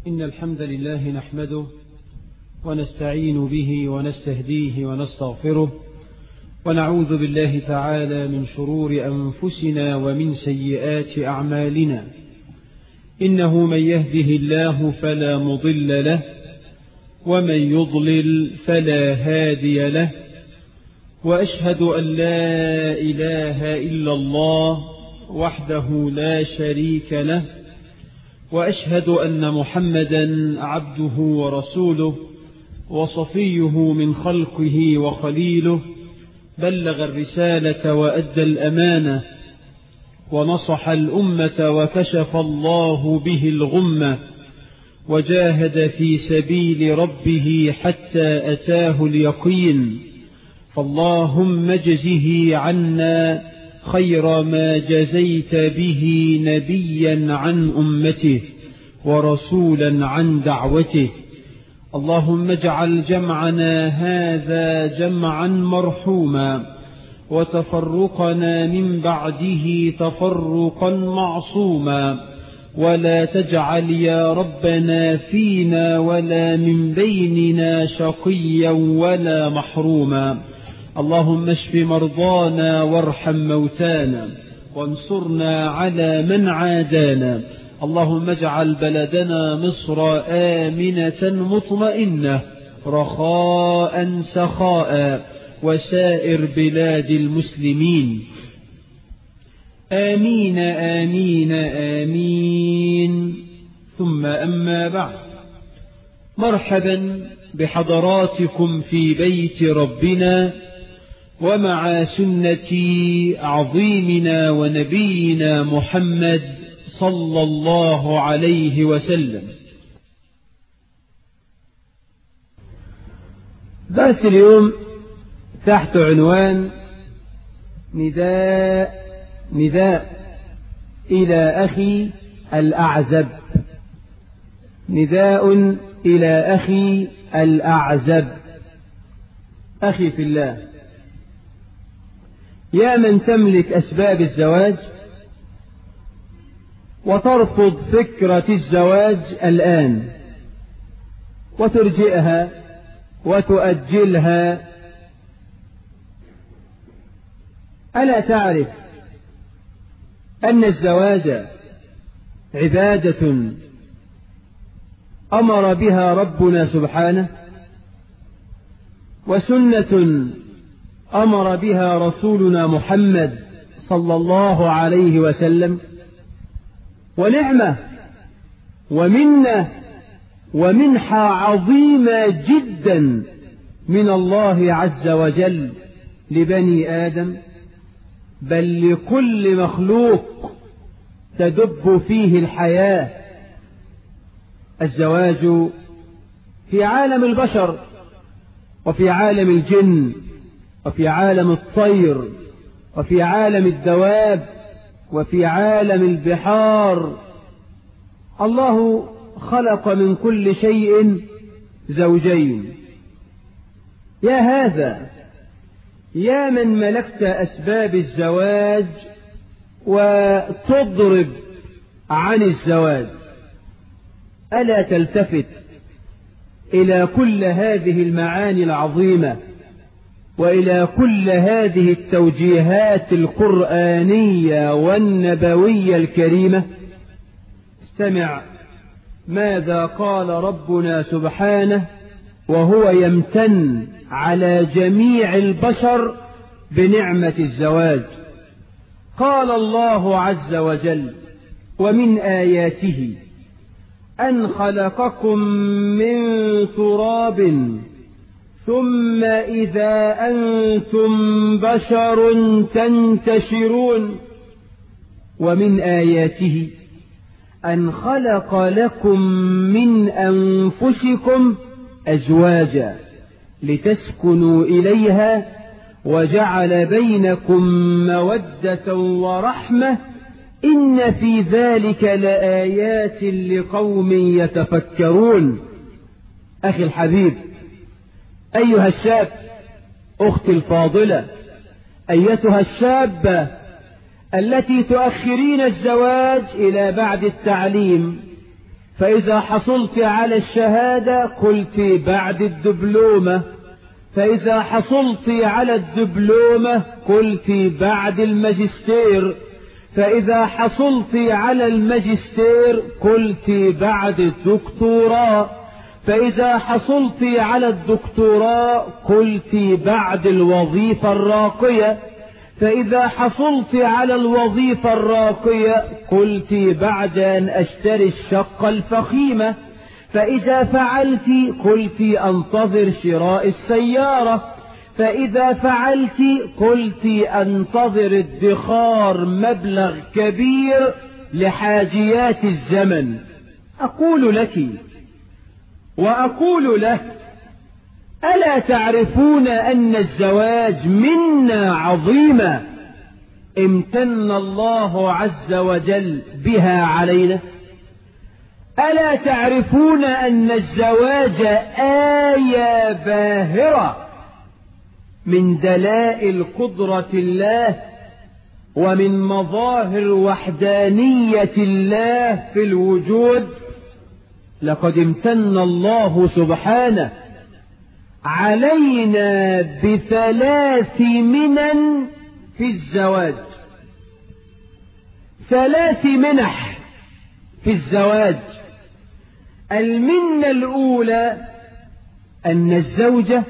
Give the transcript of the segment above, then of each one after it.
إن الحمد لله نحمده ونستعين به ونستهديه ونستغفره ونعوذ بالله تعالى من شرور أنفسنا ومن سيئات أعمالنا. إنه من يهده الله فلا مضل له ومن يضلل فلا هادي له، وأشهد أن لا إله إلا الله وحده لا شريك له، وأشهد أن محمدا عبده ورسوله وصفيه من خلقه وخليله، بلغ الرسالة وأدى الأمانة ونصح الأمة وكشف الله به الغمة، وجاهد في سبيل ربه حتى أتاه اليقين. فاللهم اجزه عنا خير ما جزيت به نبيا عن أمته ورسولا عن دعوته. اللهم اجعل جمعنا هذا جمعا مرحوما، وتفرقنا من بعده تفرقا معصوما، ولا تجعل يا ربنا فينا ولا من بيننا شقيا ولا محروما. اللهم اشف مرضانا وارحم موتانا وانصرنا على من عادانا. اللهم اجعل بلدنا مصر آمنة مطمئنة رخاء سخاء، وسائر بلاد المسلمين. آمين آمين آمين. ثم أما بعد، مرحبا بحضراتكم في بيت ربنا ومع سنة عظيمنا ونبينا محمد صلى الله عليه وسلم. درس اليوم تحت عنوان نداء إلى أخي الأعزب. نداء إلى أخي الأعزب. أخي في الله، يا من تملك أسباب الزواج وترفض فكرة الزواج الآن وترجئها وتؤجلها، ألا تعرف أن الزواج عبادة أمر بها ربنا سبحانه، وسنة أمر بها رسولنا محمد صلى الله عليه وسلم، ونعمة ومنة ومنحة عظيمة جدا من الله عز وجل لبني آدم، بل لكل مخلوق تدب فيه الحياة. الزواج في عالم البشر وفي عالم الجن وفي عالم الطير وفي عالم الدواب وفي عالم البحار. الله خلق من كل شيء زوجين. يا هذا، يا من ملكت أسباب الزواج وتضرب عن الزواج، ألا تلتفت إلى كل هذه المعاني العظيمة وإلى كل هذه التوجيهات القرآنية والنبوية الكريمة؟ استمع ماذا قال ربنا سبحانه وهو يمتن على جميع البشر بنعمة الزواج. قال الله عز وجل: ومن آياته أن خلقكم من تراب ثم إذا أنتم بشر تنتشرون. ومن آياته أن خلق لكم من أنفسكم أزواجا لتسكنوا إليها وجعل بينكم مودة ورحمة إن في ذلك لآيات لقوم يتفكرون. أخي الحبيب، أيها الشاب، أختي الفاضلة، أيتها الشابة التي تؤخرين الزواج إلى بعد التعليم، فإذا حصلت على الشهادة قلت بعد الدبلومة، فإذا حصلت على الدبلومة قلت بعد الماجستير، فإذا حصلت على الماجستير قلت بعد الدكتوراه، فإذا حصلت على الدكتوراه قلت بعد الوظيفة الراقية، فإذا حصلت على الوظيفة الراقية قلت بعد أن أشتري الشقة الفخيمة، فإذا فعلت قلت أنتظر شراء السيارة، فإذا فعلت قلت أنتظر ادخار مبلغ كبير لحاجيات الزمن. أقول لك وأقول له: ألا تعرفون أن الزواج منة عظيمة امتن الله عز وجل بها علينا؟ ألا تعرفون أن الزواج آية باهرة من دلائل قدرة الله ومن مظاهر وحدانية الله في الوجود؟ لقد امتن الله سبحانه علينا ب3 منن في الزواج، 3 منح في الزواج. المنة الأولى أن الزوجة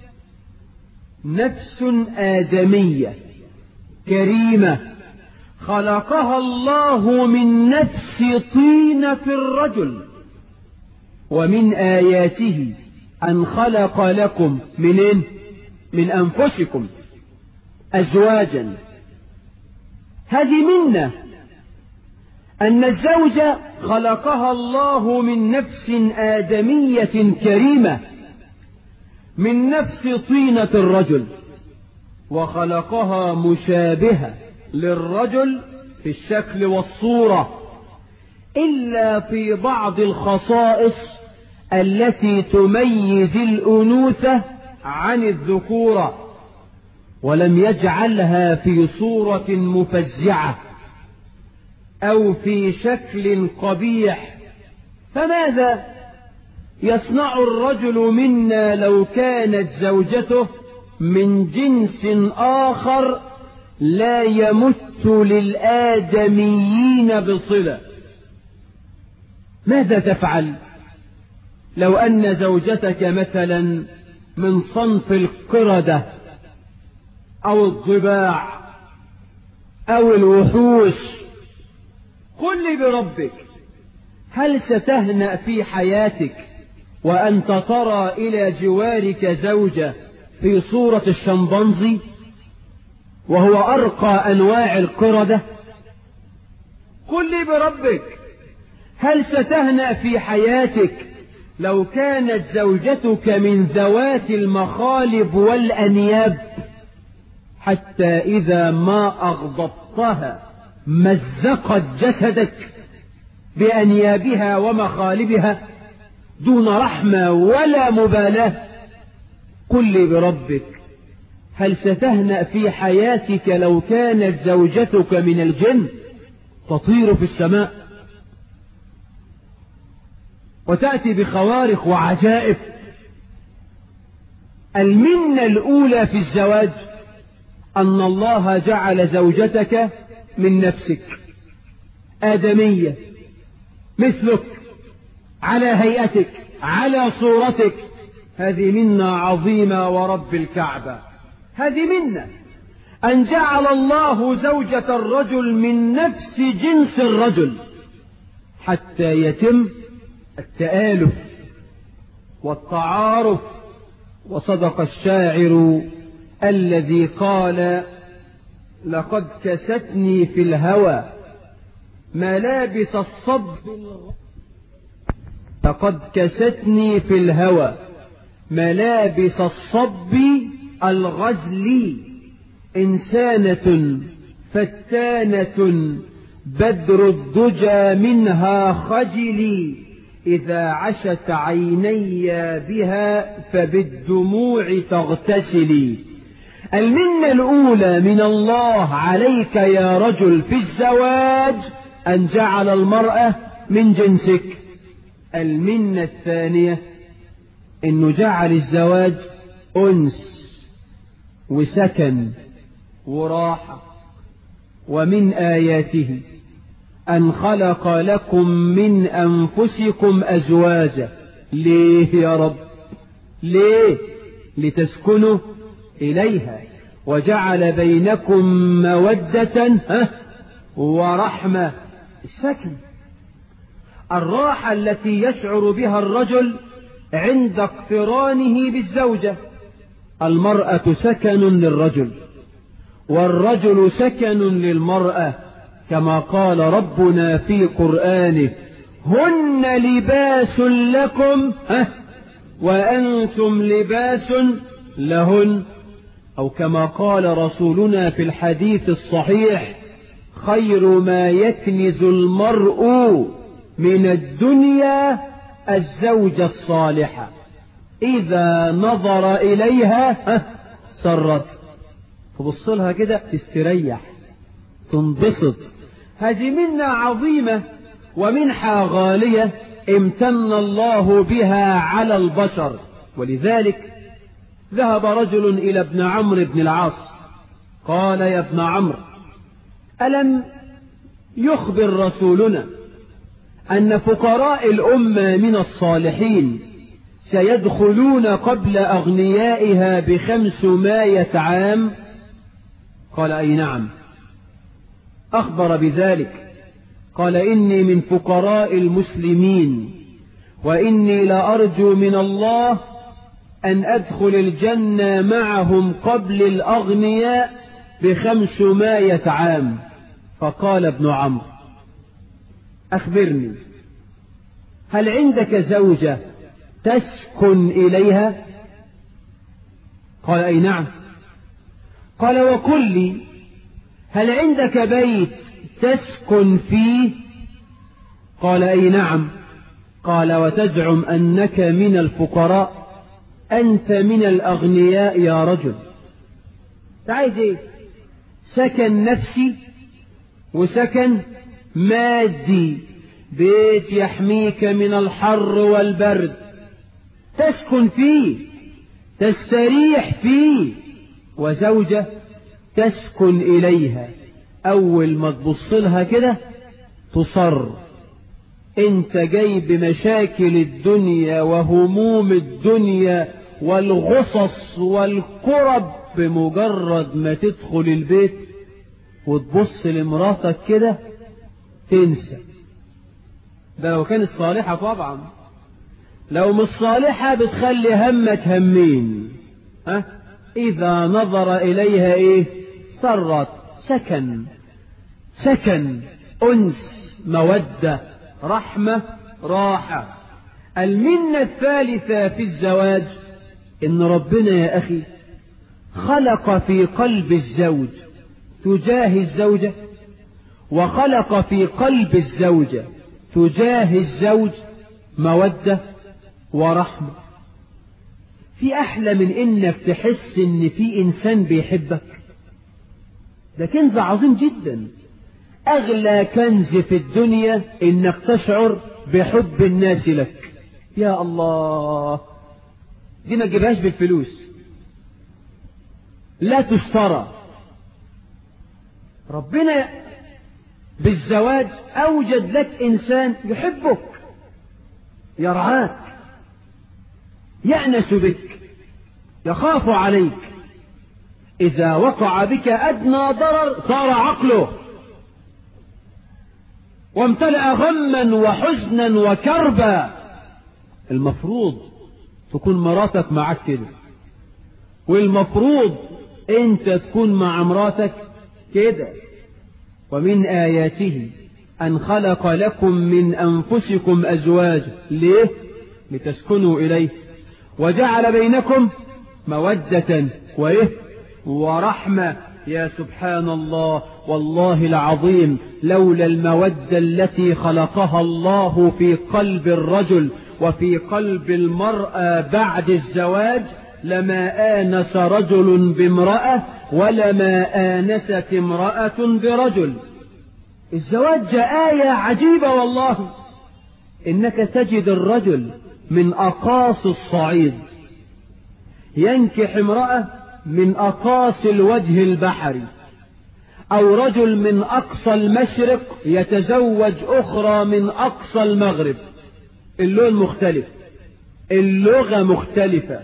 نفس آدمية كريمة خلقها الله من نفس طينة الرجل، ومن آياته أن خلق لكم من أنفسكم أزواجا. هذه منة أن الزوجة خلقها الله من نفس آدمية كريمة من نفس طينة الرجل، وخلقها مشابهة للرجل في الشكل والصورة، إلا في بعض الخصائص التي تميز الأنوثة عن الذكورة، ولم يجعلها في صورة مفزعة أو في شكل قبيح. فماذا يصنع الرجل منا لو كانت زوجته من جنس آخر لا يمت للآدميين بصلة؟ ماذا تفعل لو أن زوجتك مثلا من صنف القردة أو الضباع أو الوحوش؟ قل لي بربك، هل ستهنأ في حياتك وأنت ترى إلى جوارك زوجة في صورة الشمبانزي وهو أرقى أنواع القردة؟ قل لي بربك، هل ستهنأ في حياتك لو كانت زوجتك من ذوات المخالب والأنياب، حتى إذا ما أغضبتها مزقت جسدك بأنيابها ومخالبها دون رحمة ولا مبالاة؟ قل لي بربك، هل ستهنأ في حياتك لو كانت زوجتك من الجن تطير في السماء وتأتي بخوارق وعجائب؟ المنة الأولى في الزواج أن الله جعل زوجتك من نفسك آدمية مثلك، على هيئتك، على صورتك. هذه منة عظيمة ورب الكعبة. هذه منة أن جعل الله زوجة الرجل من نفس جنس الرجل حتى يتم التآلف والتعارف. وصدق الشاعر الذي قال: لقد كستني في الهوى ملابس الصب، لقد كستني في الهوى ملابس الصب الغزل، إنسانة فتانة بدر الدجى منها خجلي، إذا عشت عيني بها فبالدموع تغتسلي. المنة الأولى من الله عليك يا رجل في الزواج أن جعل المرأة من جنسك. المنة الثانية إنه جعل الزواج أنس وسكن وراحة. ومن آياته أن خلق لكم من أنفسكم أزواجا. ليه يا رب؟ ليه؟ لتسكنوا إليها، وجعل بينكم مودة ورحمة. السكن، الراحة التي يشعر بها الرجل عند اقترانه بالزوجة. المرأة سكن للرجل، والرجل سكن للمرأة، كما قال ربنا في قرآنه: هن لباس لكم وأنتم لباس لهن. أو كما قال رسولنا في الحديث الصحيح: خير ما يكنز المرء من الدنيا الزوجة الصالحة، إذا نظر إليها سرت. تبص لها كده تستريح، تنبسط. هذه منة عظيمة ومنحة غالية امتن الله بها على البشر. ولذلك ذهب رجل إلى ابن عمرو بن العاص قال: يا ابن عمرو، ألم يخبر رسولنا أن فقراء الأمة من الصالحين سيدخلون قبل أغنيائها ب500 عام؟ قال: أي نعم. أخبر بذلك. قال: إني من فقراء المسلمين، وإني لأرجو من الله أن أدخل الجنة معهم قبل الأغنياء ب500 عام. فقال ابن عمرو: أخبرني، هل عندك زوجة تسكن إليها؟ قال: أي نعم. قال: وقل لي، هل عندك بيت تسكن فيه؟ قال: أي نعم. قال: وتزعم أنك من الفقراء؟ أنت من الأغنياء يا رجل. عايز إيه؟ سكن نفسي وسكن مادي، بيت يحميك من الحر والبرد تسكن فيه تستريح فيه، وزوجة تسكن إليها. أول ما تبص لها كده تصر. انت جاي بمشاكل الدنيا وهموم الدنيا والغصص والكرب، بمجرد ما تدخل البيت وتبص لمراتك كده تنسى. ده لو كانت صالحة طبعا. لو مش صالحة بتخلي همك همين. إذا نظر إليها إيه؟ سرت. سكن أنس مودة رحمة راحة. المنة الثالثة في الزواج إن ربنا يا أخي خلق في قلب الزوج تجاه الزوجة، وخلق في قلب الزوجة تجاه الزوج مودة ورحمة. في أحلى من إنك تحس إن في إنسان بيحبك؟ ده كنز عظيم جدا. أغلى كنز في الدنيا إنك تشعر بحب الناس لك. يا الله، دي ما تجيبهاش بالفلوس، لا تشترى. ربنا بالزواج أوجد لك إنسان يحبك، يرعاك، يأنس بك، يخاف عليك. إذا وقع بك أدنى ضرر صار عقله وامتلأ غما وحزنا وكربا. المفروض تكون مراتك معك كده، والمفروض انت تكون مع مراتك كده. ومن آياته أن خلق لكم من أنفسكم أزواجا. ليه؟ لتسكنوا إليه، وجعل بينكم مودة ورحمة. يا سبحان الله، والله العظيم، لولا المودة التي خلقها الله في قلب الرجل وفي قلب المرأة بعد الزواج لما آنس رجل بامرأة ولما آنست امرأة برجل. الزواج آية عجيبة والله. إنك تجد الرجل من أقاصي الصعيد ينكح امرأة من أقاصي الوجه البحري، أو رجل من أقصى المشرق يتزوج أخرى من أقصى المغرب. اللون مختلف، اللغة مختلفة،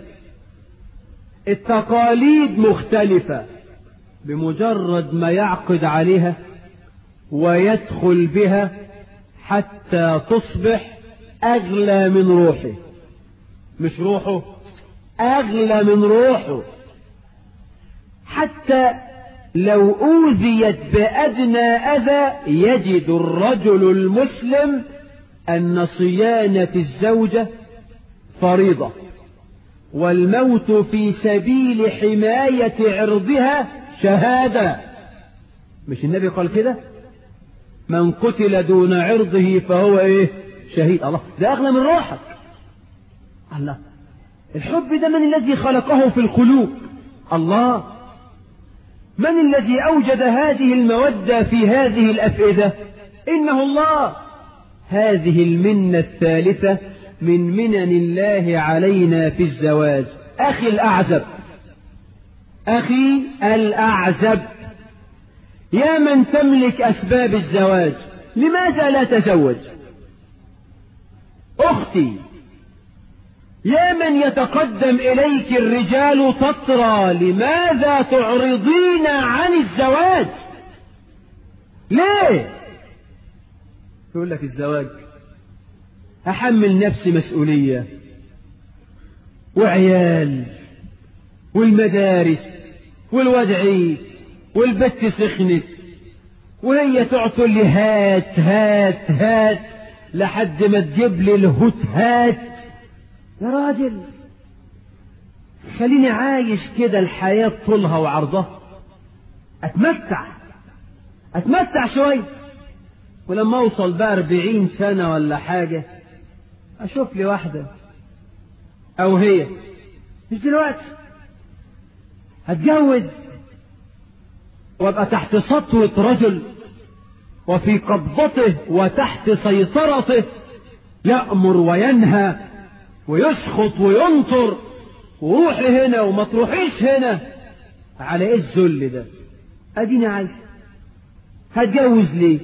التقاليد مختلفة. بمجرد ما يعقد عليها ويدخل بها حتى تصبح أغلى من روحه، مش روحه، أغلى من روحه. حتى لو أوذيت بأدنى أذى يجد الرجل المسلم أن صيانة الزوجة فريضة، والموت في سبيل حماية عرضها شهادة. مش النبي قال كده؟ من قتل دون عرضه فهو ايه؟ شهيد. الله، ده أغلى من روحك. الله، الحب ده من الذي خلقه في القلوب؟ الله. من الذي أوجد هذه المودة في هذه الأفئدة؟ إنه الله. هذه المنة الثالثة من منن الله علينا في الزواج. أخي الأعزب، أخي الأعزب، يا من تملك أسباب الزواج، لماذا لا تزوج؟ أختي، يا من يتقدم إليك الرجال تطرى، لماذا تعرضين عن الزواج؟ ليه؟ يقول لك الزواج أحمل نفسي مسؤولية، وعيال، والمدارس، والوضعي، والبت سخنت، وهي تقول لي هات هات هات لحد ما تجيب لي الهوت هات. يا راجل، خليني عايش كده الحياة طولها وعرضها، أتمتع شوي، ولما أوصل بقى 40 سنة ولا حاجة أشوف لي واحدة، أو هي مش دلوقتي هتجوز وابقى تحت سطوة رجل وفي قبضته وتحت سيطرته، يأمر وينهى ويسخط وينطر، وروحي هنا وما تروحيش هنا. على ايه الذل ده؟ اديني عايز. هتجوز ليه؟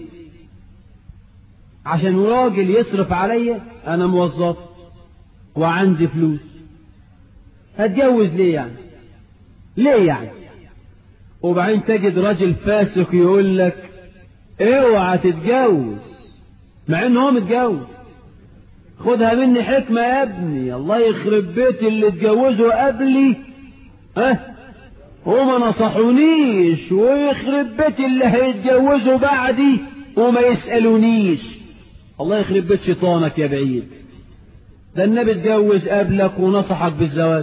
عشان راجل يصرف عليا؟ انا موظف وعندي فلوس. هتجوز ليه يعني؟ ليه يعني؟ وبعدين تجد راجل فاسق يقول لك اوعى تتجوز، مع انه هو متجوز. خدها مني حكمة يا ابني، الله يخرب بيت اللي اتجوزوا قبلي وما نصحونيش، ويخرب بيت اللي هيتجوزوا بعدي وما يسألونيش. الله يخرب بيت شيطانك يا بعيد. ده النبي اتجوز قبلك ونصحك بالزواج.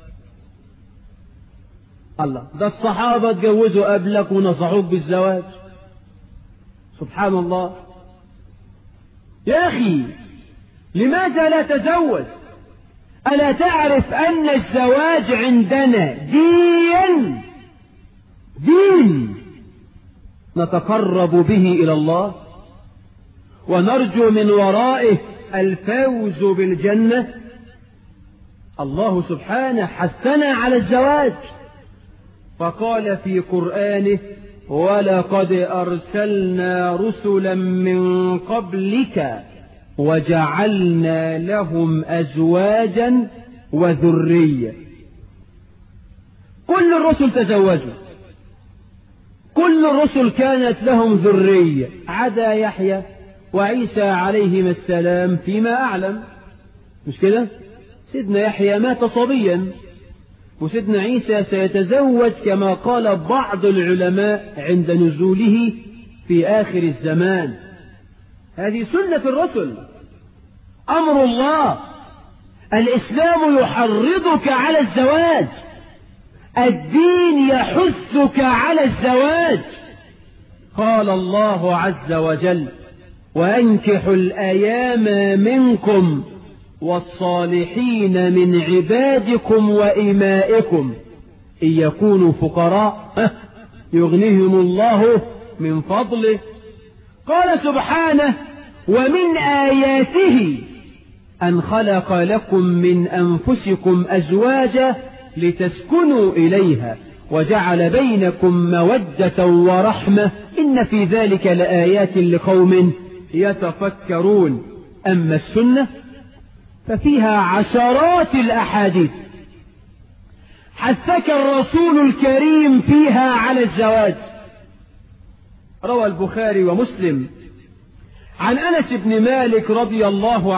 الله، ده الصحابة اتجوزوا قبلك ونصحوك بالزواج. سبحان الله. يا أخي، لماذا لا تزوج؟ ألا تعرف أن الزواج عندنا دين نتقرب به إلى الله ونرجو من ورائه الفوز بالجنة؟ الله سبحانه حثنا على الزواج، فقال في قرآنه ولقد أرسلنا رسلا من قبلك وجعلنا لهم أزواجا وذرية. كل الرسل تزوجوا، كل الرسل كانت لهم ذرية، عدا يحيى وعيسى عليهما السلام فيما أعلم. مش كده؟ سيدنا يحيى مات صبيا، وسيدنا عيسى سيتزوج كما قال بعض العلماء عند نزوله في آخر الزمان. هذه سنة الرسل، أمر الله. الإسلام يحرضك على الزواج، الدين يحثك على الزواج. قال الله عز وجل وأنكحوا الأيام منكم والصالحين من عبادكم وإمائكم إن يكونوا فقراء يغنيهم الله من فضله. قال سبحانه ومن آياته أن خلق لكم من أنفسكم أزواجا لتسكنوا إليها وجعل بينكم مودة ورحمة إن في ذلك لآيات لقوم يتفكرون. أما السنة ففيها عشرات الأحاديث حثك الرسول الكريم فيها على الزواج. روى البخاري ومسلم عن أنس بن مالك رضي الله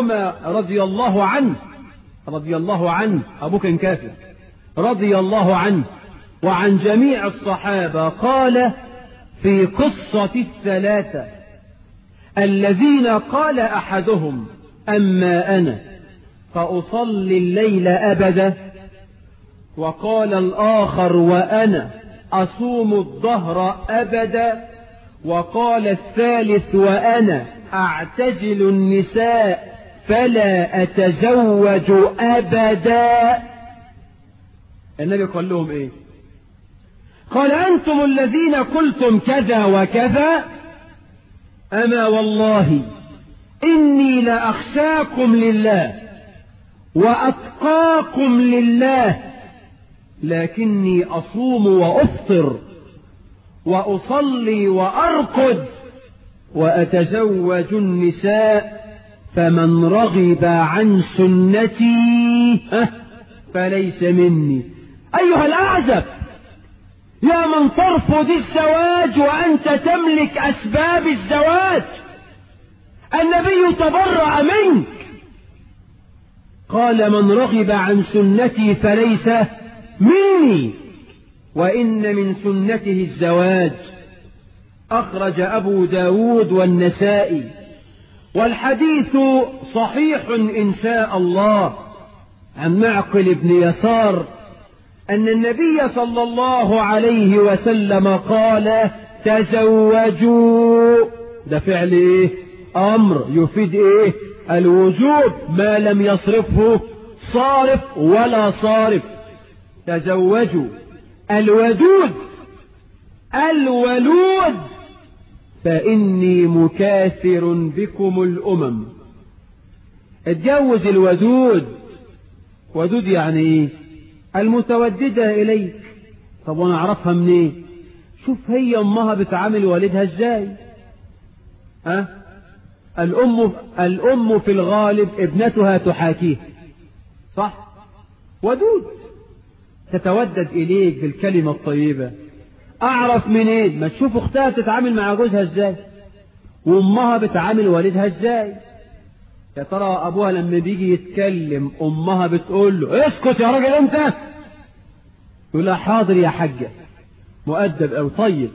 عنه أبوك كان كافر رضي الله عنه وعن جميع الصحابة قال في قصة الثلاثة الذين قال أحدهم أما أنا فأصلي الليل أبدا، وقال الآخر وأنا أصوم الظهر أبدا، وقال الثالث وأنا أعتزل النساء فلا أتزوج أبدا. النبي قال لهم إيه؟ قال أنتم الذين قلتم كذا وكذا، أما والله إني لأخشاكم لله وأتقاكم لله، لكني أصوم وأفطر وأصلي وأرقد وأتزوج النساء، فمن رغب عن سنتي فليس مني. أيها الأعزب، يا من ترفض الزواج وأنت تملك أسباب الزواج، النبي تبرأ منك، قال من رغب عن سنتي فليس مني، وإن من سنته الزواج. أخرج أبو داود والنسائي، والحديث صحيح إن شاء الله، عن معقل بن يسار أن النبي صلى الله عليه وسلم قال تزوجوا. ده فعل إيه؟ أمر يفيد إيه؟ الوجوب ما لم يصرفه صارف ولا صارف. تزوجوا. الودود الولود فإني مكاثر بكم الأمم. اتجوز الودود. ودود يعني إيه؟ المتوددة إليك. طب وانا اعرفها منين؟ شوف هي امها بتعامل والدها ازاي. الام في الغالب ابنتها تحاكيه، صح؟ ودود تتودد اليك بالكلمة الطيبة. اعرف منين؟ ما تشوف اختها تتعامل مع جوزها ازاي وامها بتعامل والدها ازاي. يا ترى ابوها لما بيجي يتكلم امها بتقول له اسكت يا راجل انت، يقول لها حاضر يا حاجة، مؤدب او طيب.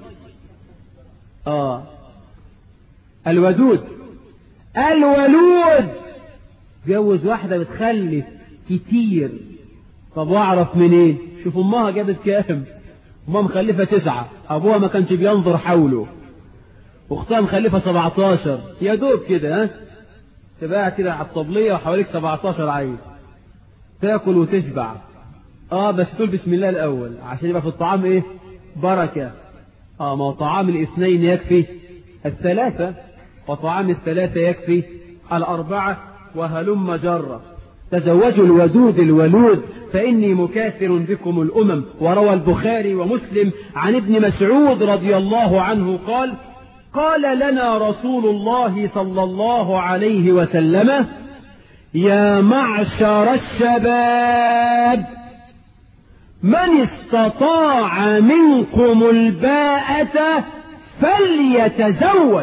الودود. الولود جوز واحدة بتخلف كتير. طب واعرف منين؟ شوف امها جابت كام. امها مخلفة 9، ابوها ما كانش بينظر حوله، واختها مخلفة 17. يا دوب كده تبقى كده على الطبلية وحواليك 17 عيل، تاكل وتشبع. بس تقول بسم الله الأول عشان يبقى في الطعام إيه؟ بركة. ما هو طعام الاثنين يكفي الثلاثة، وطعام الثلاثة يكفي الأربعة، وهلم جرة. تزوجوا الودود الولود فإني مكاثر بكم الأمم. وروى البخاري ومسلم عن ابن مسعود رضي الله عنه قال قال لنا رسول الله صلى الله عليه وسلم يا معشر الشباب من استطاع منكم الباءة فليتزوج.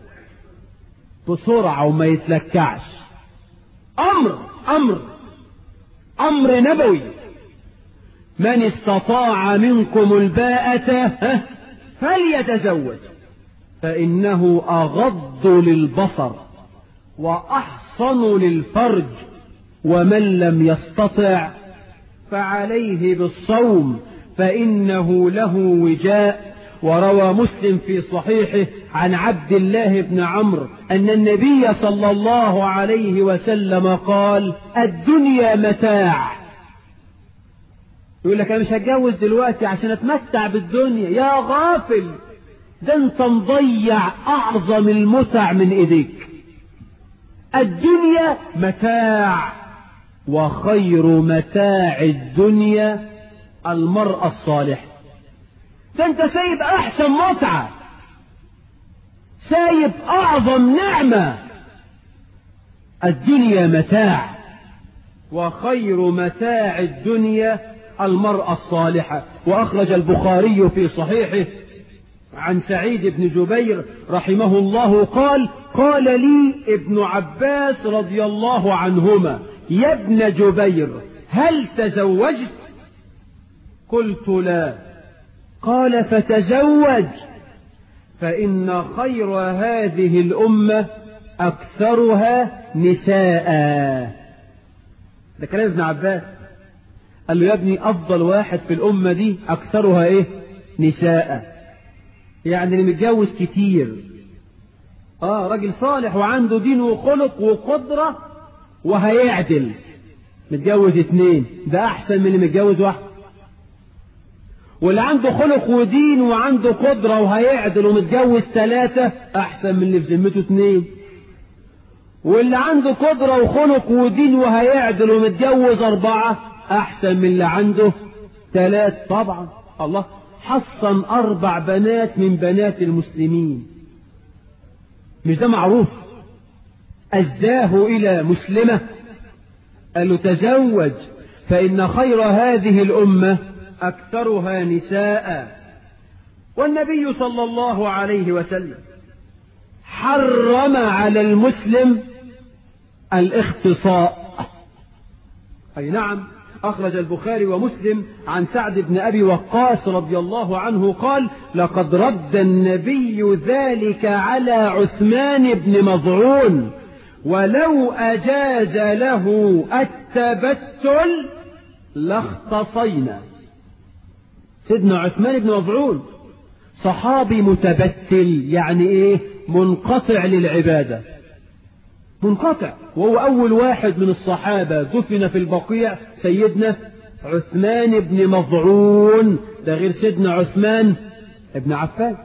بسرعة وما يتلكعش. أمر نبوي. من استطاع منكم الباءة فليتزوج، فإنه أغض للبصر وأحصن للفرج، ومن لم يستطع فعليه بالصوم فإنه له وجاء. وروى مسلم في صحيحه عن عبد الله بن عمرو أن النبي صلى الله عليه وسلم قال الدنيا متاع. يقول لك أنا مش هتجوز دلوقتي عشان أتمتع بالدنيا. يا غافل، ده أنت مضيع أعظم المتع من إيديك. الدنيا متاع، وخير متاع الدنيا المرأة الصالحة. ده انت سايب احسن متعة، سايب اعظم نعمة. الدنيا متاع، وخير متاع الدنيا المرأة الصالحة. وأخرج البخاري في صحيحه عن سعيد بن جبير رحمه الله قال: قال لي ابن عباس رضي الله عنهما: يا ابن جبير، هل تزوجت؟ قلت: لا. قال: فتزوج، فإن خير هذه الأمة أكثرها نساء. ده كلام ابن عباس. قال له: يا ابني، أفضل واحد في الأمة دي أكثرها إيه؟ نساء. يعني اللي متجوز كتير، راجل صالح وعنده دين وخلق وقدرة وهيعدل، متجوز 2، ده أحسن من اللي متجوز 1. واللي عنده خلق ودين وعنده قدرة وهيعدل ومتجوز 3 أحسن من اللي في ذمته 2. واللي عنده قدرة وخلق ودين وهيعدل ومتجوز 4 أحسن من اللي عنده 3. طبعا الله حصن 4 بنات من بنات المسلمين، مش ده معروف؟ أزداه إلى مسلمة، قال له: تزوج، فإن خير هذه الأمة أكثرها نساء. والنبي صلى الله عليه وسلم حرم على المسلم الاختصاء. أي نعم. أخرج البخاري ومسلم عن سعد بن أبي وقاص رضي الله عنه قال: لقد رد النبي ذلك على عثمان بن مظعون، ولو أجاز له التبتل لاختصينا. سيدنا عثمان بن مظعون صحابي متبتل، يعني ايه؟ منقطع للعبادة، منقطع. وهو أول واحد من الصحابة دفن في البقيع، سيدنا عثمان بن مظعون، ده غير سيدنا عثمان بن عفان.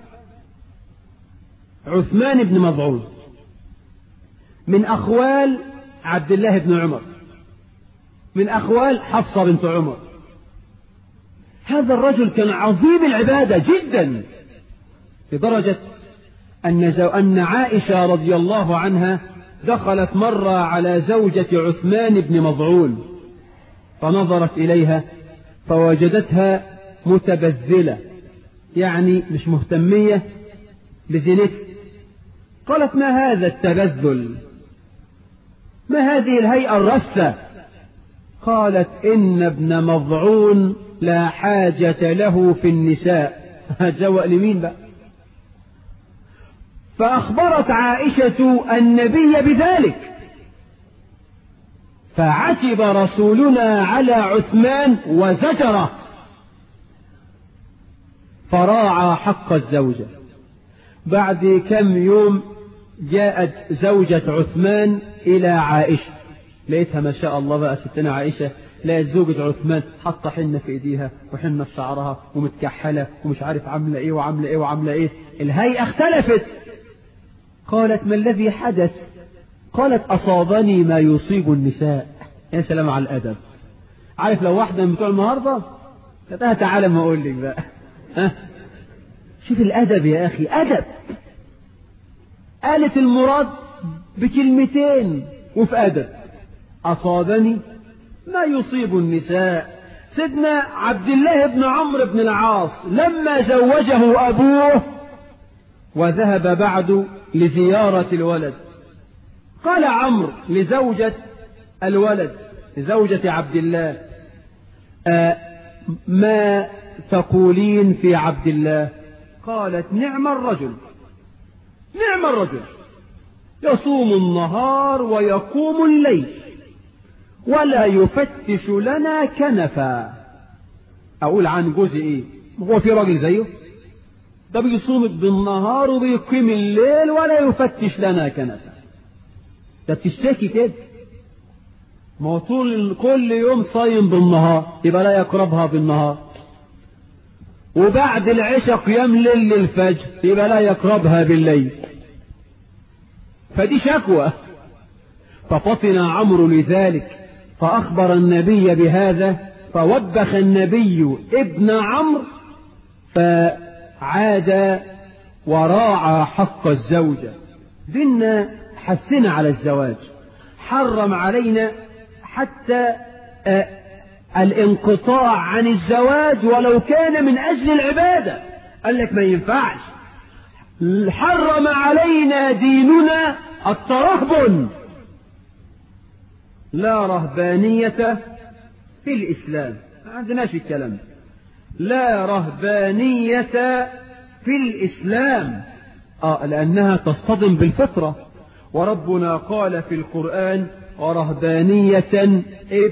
عثمان بن مظعون من أخوال عبد الله بن عمر، من أخوال حفصة بنت عمر. هذا الرجل كان عظيم العبادة جدا، لدرجة أن عائشة رضي الله عنها دخلت مرة على زوجة عثمان بن مظعون، فنظرت إليها فوجدتها متبذلة، يعني مش مهتمية بزينتها. قالت: ما هذا التبذل؟ ما هذه الهيئة الرثة؟ قالت: إن ابن مظعون لا حاجة له في النساء. هتزوق لمين بقى؟ فأخبرت عائشة النبي بذلك، فعتب رسولنا على عثمان وزجره، فراعى حق الزوجة. بعد كم يوم جاءت زوجة عثمان إلى عائشة، لقيتها ما شاء الله بقى ستنا عائشة، لقيت زوجة عثمان حاطة حنة في إيديها وحنة في شعرها ومتكحلة ومش عارف عاملة إيه وعاملة إيه وعاملة إيه. الهيئة اختلفت. قالت: ما الذي حدث؟ قالت: أصابني ما يصيب النساء. يا سلام على الأدب. عارف لو واحدة من بتوع النهاردة قالت: تعالى ما أقول لك بقى، شوف الأدب يا أخي، أدب. قالت المراد بكلمتين وفي أدب. أصابني ما يصيب النساء. سيدنا عبد الله بن عمرو بن العاص لما زوجه أبوه وذهب بعد لزيارة الولد، قال عمرو لزوجة الولد، لزوجة عبد الله: ما تقولين في عبد الله؟ قالت: نعم الرجل، نعم الرجل، يصوم النهار ويقوم الليل ولا يفتش لنا كنفا. أقول عن جوزي إيه؟ هو في راجل زيه؟ ده بيصوم بالنهار وبيقيم الليل ولا يفتش لنا كنفا. ده بتشتكي كده، ما هو طول كل يوم صايم بالنهار، يبقى لا يقربها بالنهار، وبعد العشاء قيام ليل للفجر، يبقى لا يقربها بالليل. فدي شكوى. ففطن عمرو لذلك فأخبر النبي بهذا، فوبخ النبي ابن عمرو فعاد وراعى حق الزوجة. ديننا حثنا على الزواج، حرم علينا حتى الانقطاع عن الزواج ولو كان من أجل العبادة. قال لك ما ينفعش. حرم علينا ديننا الترهبن، لا رهبانية في الإسلام، ما عندناش الكلام، لا رهبانية في الإسلام، لأنها تصطدم بالفطرة. وربنا قال في القرآن ورهبانية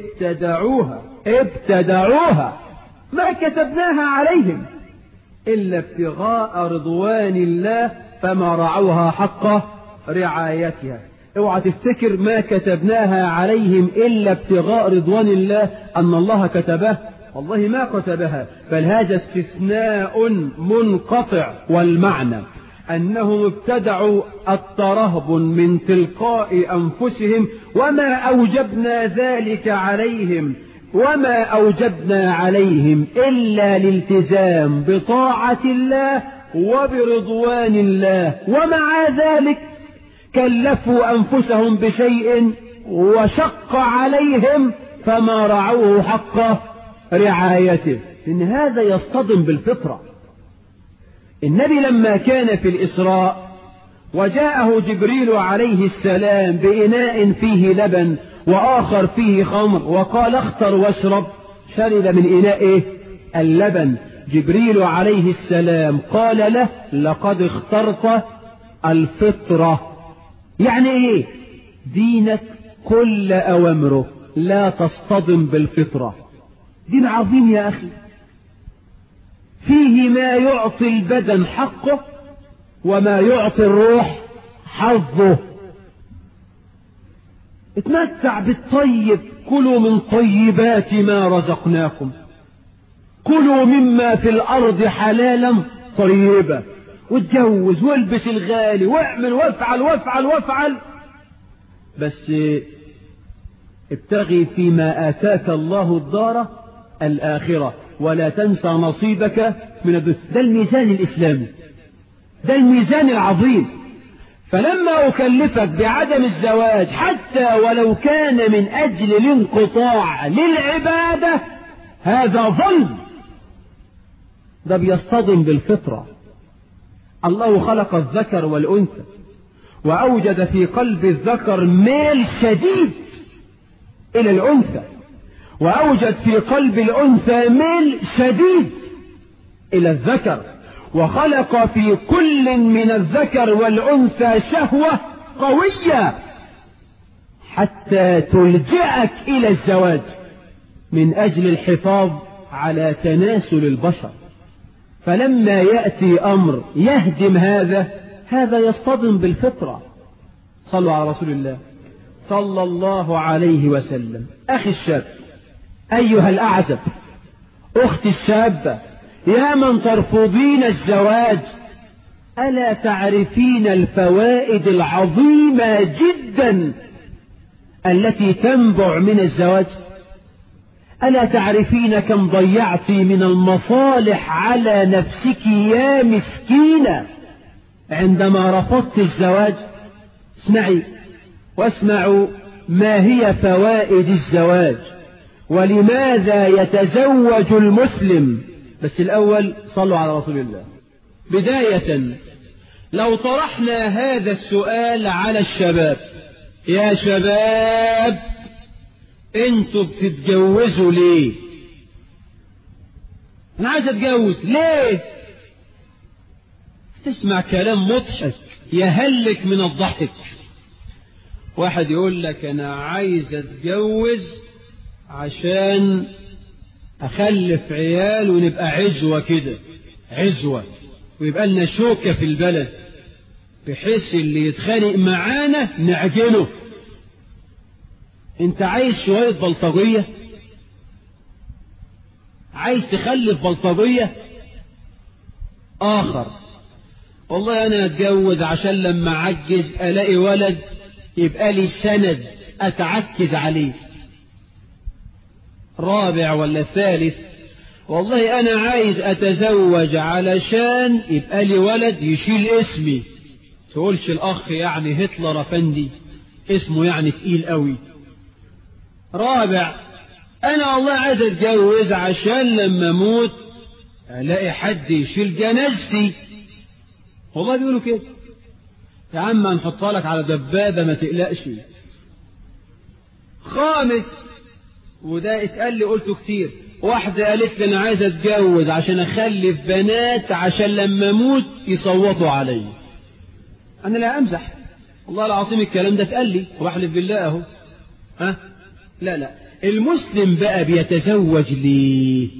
ابتدعوها ما كتبناها عليهم إلا ابتغاء رضوان الله فما رعوها حق رعايتها. اوعى تفتكر ما كتبناها عليهم إلا ابتغاء رضوان الله أن الله كتبه، والله ما كتبها، بل هذا استثناء منقطع. والمعنى أنهم ابتدعوا الترهبن من تلقاء أنفسهم وما أوجبنا ذلك عليهم، وما أوجبنا عليهم إلا الالتزام بطاعة الله وبرضوان الله، ومع ذلك كلفوا أنفسهم بشيء وشق عليهم فما رعوه حق رعايته، إن هذا يصطدم بالفطرة. النبي لما كان في الإسراء وجاءه جبريل عليه السلام بإناء فيه لبن وآخر فيه خمر وقال اختر واشرب، شرب من إناء اللبن. جبريل عليه السلام قال له لقد اخترت الفطرة. يعني ايه؟ دينك كل أوامره لا تصطدم بالفطرة. دين عظيم يا أخي، فيه ما يعطي البدن حقه وما يعطي الروح حظه. اتمتع بالطيب، كلوا من طيبات ما رزقناكم، كلوا مما في الأرض حلالا طيبا، واتجوز والبس الغالي واعمل وافعل وافعل وافعل، بس ابتغي فيما آتاك الله الدار الآخرة ولا تنسى نصيبك من الدنيا. ده الميزان الإسلامي، ده الميزان العظيم. فلما أكلفك بعدم الزواج حتى ولو كان من أجل الانقطاع للعبادة، هذا ظلم، ده بيصطدم بالفطرة. الله خلق الذكر والأنثى وأوجد في قلب الذكر ميل شديد إلى الأنثى، وأوجد في قلب الأنثى ميل شديد إلى الذكر، وخلق في كل من الذكر والأنثى شهوة قوية حتى تلجئك إلى الزواج من أجل الحفاظ على تناسل البشر. فلما يأتي أمر يهدم هذا يصطدم بالفطرة. صلوا على رسول الله صلى الله عليه وسلم. أخي الشاب، أيها الأعزب، أختي الشابة، يا من ترفضين الزواج، ألا تعرفين الفوائد العظيمة جدا التي تنبع من الزواج؟ ألا تعرفين كم ضيعت من المصالح على نفسك يا مسكينة عندما رفضت الزواج؟ اسمعي واسمعوا ما هي فوائد الزواج ولماذا يتزوج المسلم. بس الأول صلوا على رسول الله. بداية لو طرحنا هذا السؤال على الشباب، يا شباب انتوا بتتجوزوا ليه؟ انا عايز اتجوز ليه؟ تسمع كلام مضحك يهلك من الضحك. واحد يقول لك انا عايز اتجوز عشان اخلف عيال ونبقى عزوة كده، عزوة، ويبقى لنا شوكة في البلد بحيث اللي يتخانق معانا نعجنه. انت عايز شوية بلطجية؟ عايز تخلف بلطجية؟ آخر والله أنا أتجوز عشان لما أعجز ألاقي ولد يبقى لي سند أتعكز عليه. رابع ولا ثالث، والله أنا عايز أتزوج علشان يبقى لي ولد يشيل اسمي. تقولش الأخ يعني هتلر أفندي، اسمه يعني تقيل قوي. رابع، أنا والله عايز أتجوز عشان لما أموت ألاقي حد يشيل جنازتي. والله بيقولوا كده. يا عم هنحطها لك على دبابة ما تقلقش. خامس، وده اتقال لي قلته كتير، واحدة قالت لي أنا عايز أتجوز عشان أخلف بنات عشان لما أموت يصوتوا علي. أنا لا أمزح، والله العظيم الكلام ده اتقال لي وبحلف بالله أهو. لا المسلم بقى بيتزوج ليه؟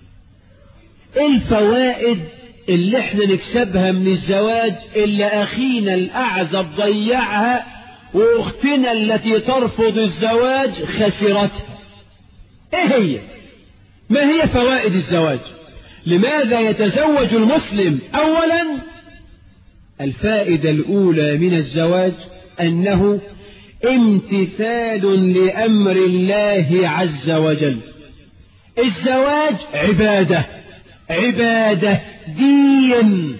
الفوائد اللي احنا نكسبها من الزواج اللي أخينا الأعزب ضيعها وأختنا التي ترفض الزواج خسرتها. ايه هي؟ ما هي فوائد الزواج؟ لماذا يتزوج المسلم؟ أولا، الفائدة الأولى من الزواج أنه امتثال لأمر الله عز وجل. الزواج عبادة دين.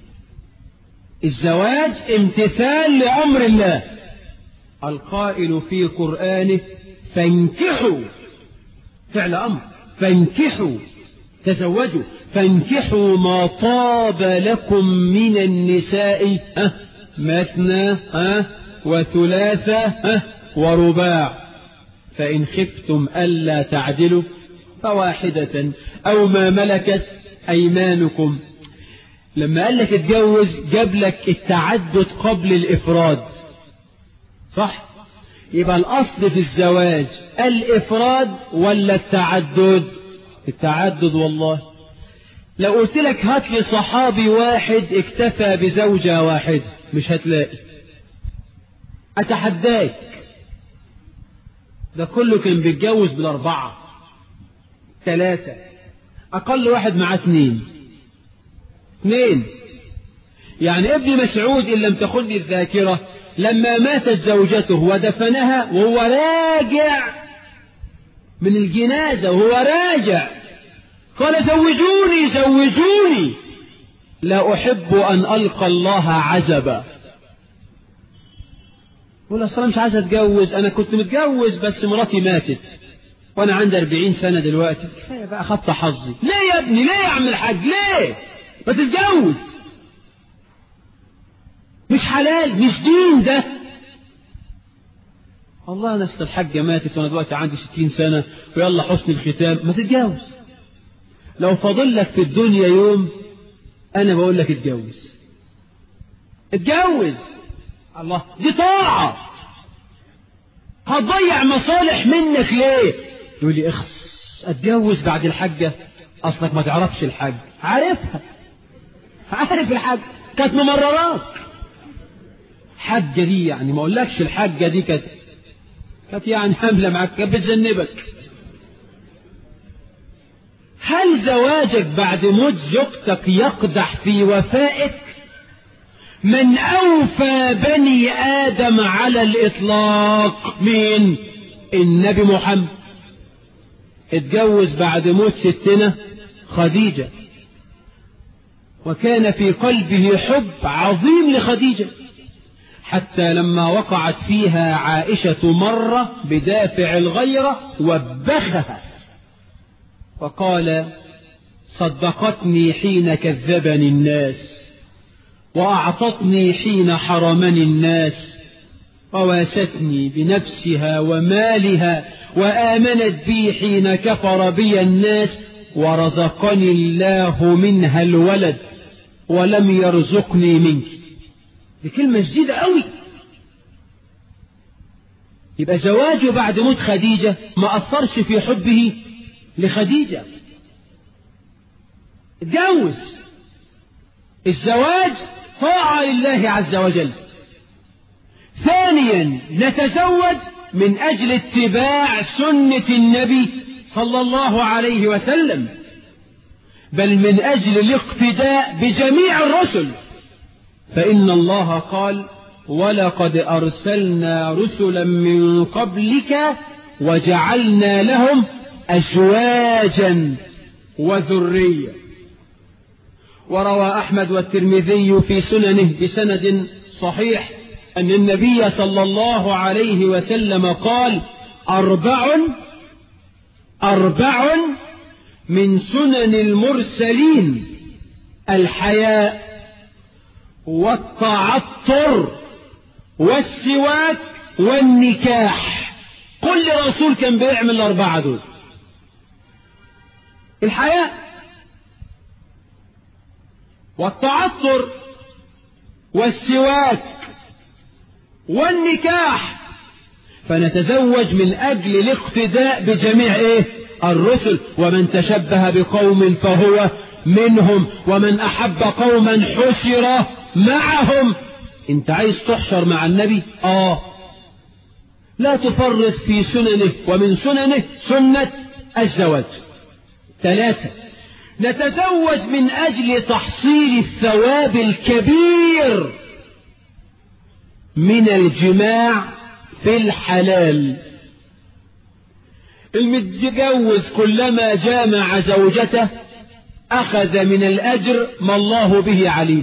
الزواج امتثال لأمر الله، القائل في قرآنه فانكحوا، فعل أمر، فانكحوا تزوجوا، فانكحوا ما طاب لكم من النساء مثنى وثلاثة ورباع، فإن خفتم ألا تعدلوا فواحدة أو ما ملكت أيمانكم. لما قال لك اتجوز جاب لك التعدد قبل الإفراد، صح؟ يبقى الأصل في الزواج الإفراد ولا التعدد؟ التعدد. والله لو قلت لك هات لي صحابي واحد اكتفى بزوجة واحدة مش هتلاقي. أتحداك، ده كله كان بيتجوز بالأربعة 3، أقل واحد معاه 2. يعني ابن مسعود إن لم تخني الذاكرة لما ماتت زوجته ودفنها وهو راجع من الجنازة وهو راجع قال زوجوني لا أحب أن ألقى الله عزبا. يقول أصلا مش عايز أتجوز، أنا كنت متجوز بس مراتي ماتت وأنا عندي 40 سنة دلوقتي، كفاية بقى خدت حظي. ليه يا ابني؟ ليه يا عم الحاج؟ ليه ما تتجوز؟ مش حلال، مش دين ده. والله أنا أصل الحاجة ماتت وأنا دلوقتي عندي 60 سنة ويلا حسن الختام. ما تتجوز. لو فاضل لك في الدنيا يوم أنا بقول لك اتجوز. الله، دي طاعة. هتضيع مصالح منك ليه؟ يقول لي اخس اتجوز بعد الحاجة. أصلك ما تعرفش الحاج. عارفها، عارف الحاج كانت ممررات. حاجة دي يعني ما أقولكش الحاجة دي كانت يعني حاملة معك، كانت بتذنبك. هل زواجك بعد موت زوجتك يقدح في وفائك؟ من أوفى بني آدم على الإطلاق مين؟ النبي محمد. اتجوز بعد موت ستنا خديجة، وكان في قلبه حب عظيم لخديجة، حتى لما وقعت فيها عائشة مرة بدافع الغيرة وبخها وقال صدقتني حين كذبني الناس، وأعطتني حين حرمني الناس، وواستني بنفسها ومالها، وآمنت بي حين كفر بي الناس، ورزقني الله منها الولد ولم يرزقني منك. دي كلمة جديدة قوي. يبقى زواجه بعد موت خديجة ما أثرش في حبه لخديجة. اتجوز. الزواج طاعة لله عز وجل. ثانيا نتزوج من أجل اتباع سنة النبي صلى الله عليه وسلم، بل من أجل الاقتداء بجميع الرسل، فإن الله قال ولقد أرسلنا رسلا من قبلك وجعلنا لهم أزواجا وذرية. وروى أحمد والترمذي في سننه بسند صحيح أن النبي صلى الله عليه وسلم قال: أربع من سنن المرسلين: الحياء والتعطر والسواك والنكاح. كل رسول كان بيعمل الأربعة دول: الحياء والتعطر والسواك والنكاح. فنتزوج من أجل الاقتداء بجميع الرسل: ومن تشبه بقوم فهو منهم، ومن أحب قوما حشر معهم. انت عايز تحشر مع النبي؟ لا تفرط في سننه، ومن سننه سنة الزواج. 3: نتزوج من أجل تحصيل الثواب الكبير من الجماع في الحلال. المتجوز كلما جامع زوجته أخذ من الأجر ما الله به عليم.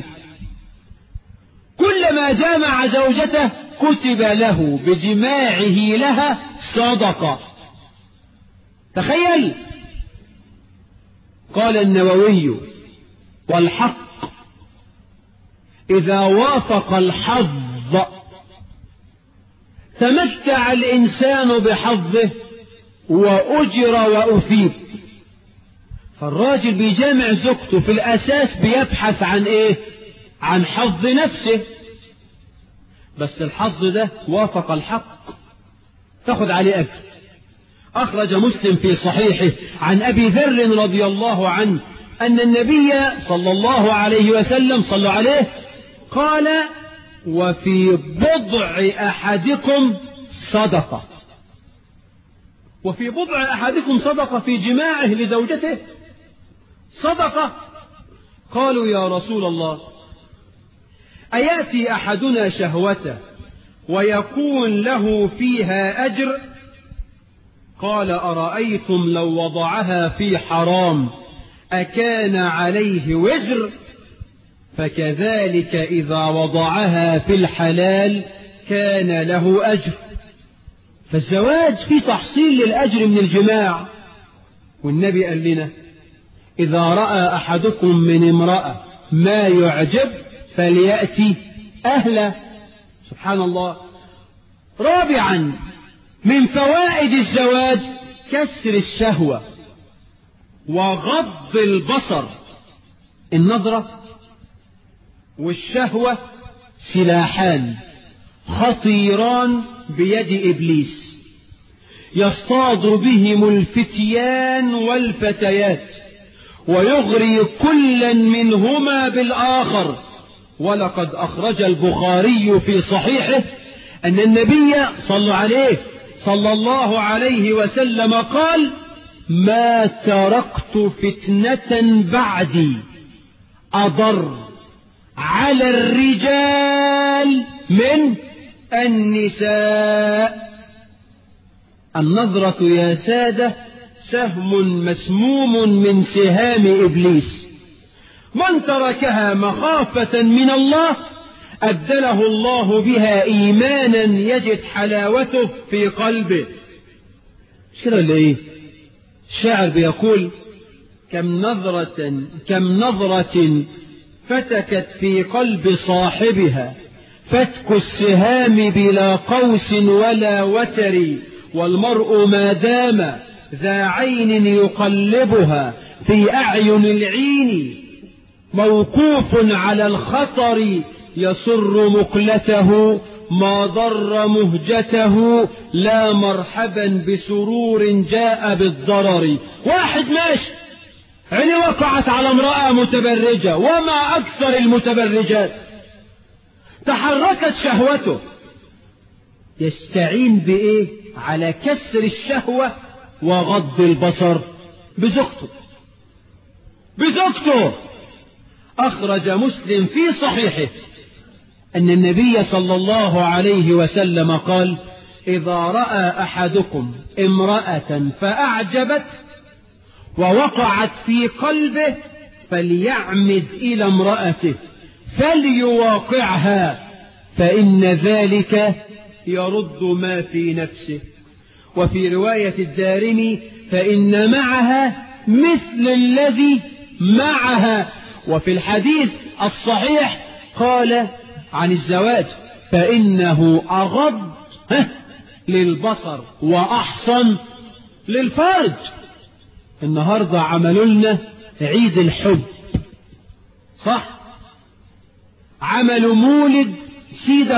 كلما جامع زوجته كتب له بجماعه لها صدقة. تخيل. قال النووي: والحق إذا وافق الحظ تمتع الإنسان بحظه وأجر وأثيب. فالراجل بيجامع زوجته في الأساس بيبحث عن عن حظ نفسه، بس الحظ ده وافق الحق تاخد عليه أجر. أخرج مسلم في صحيحه عن أبي ذر رضي الله عنه أن النبي صلى الله عليه وسلم صلى عليه قال: وفي بضع أحدكم صدقة. وفي بضع أحدكم صدقة، في جماعه لزوجته صدقة. قالوا: يا رسول الله، أيأتي أحدنا شهوته ويكون له فيها أجر؟ قال: أرأيتم لو وضعها في حرام أكان عليه وزر؟ فكذلك إذا وضعها في الحلال كان له أجر. فالزواج في تحصيل للأجر من الجماع. والنبي قال لنا: إذا رأى أحدكم من امرأة ما يعجب فليأتي أهله. سبحان الله. رابعا من فوائد الزواج كسر الشهوة وغض البصر. النظرة والشهوة سلاحان خطيران بيد إبليس يصطاد بهم الفتيان والفتيات ويغري كلا منهما بالآخر. ولقد أخرج البخاري في صحيحه أن النبي صلى الله عليه وسلم قال: ما تركت فتنة بعدي أضر على الرجال من النساء. النظرة يا سادة سهم مسموم من سهام إبليس، من تركها مخافة من الله أبدله الله بها إيمانا يجد حلاوته في قلبه. مش كده ولا إيه؟ الشاعر بيقول: كم نظرة فتكت في قلب صاحبها فتك السهام بلا قوس ولا وتر، والمرء ما دام ذا عين يقلبها في أعين العين موقوف على الخطر يسر مقلته ما ضر مهجته لا مرحبا بسرور جاء بالضرر. واحد ماشي عيني وقعت على امرأة متبرجة، وما أكثر المتبرجات، تحركت شهوته، يستعين بإيه على كسر الشهوة وغض البصر؟ بزوجته. أخرج مسلم في صحيحه أن النبي صلى الله عليه وسلم قال: إذا رأى أحدكم امرأة فأعجبت ووقعت في قلبه فليعمد إلى امرأته فليواقعها، فإن ذلك يرد ما في نفسه. وفي رواية الدارمي: فإن معها مثل الذي معها. وفي الحديث الصحيح قال عن الزواج: فإنه أغض للبصر وأحصن للفرج. النهاردة عملوا لنا عيد الحب، صح؟ عملوا مولد سيدك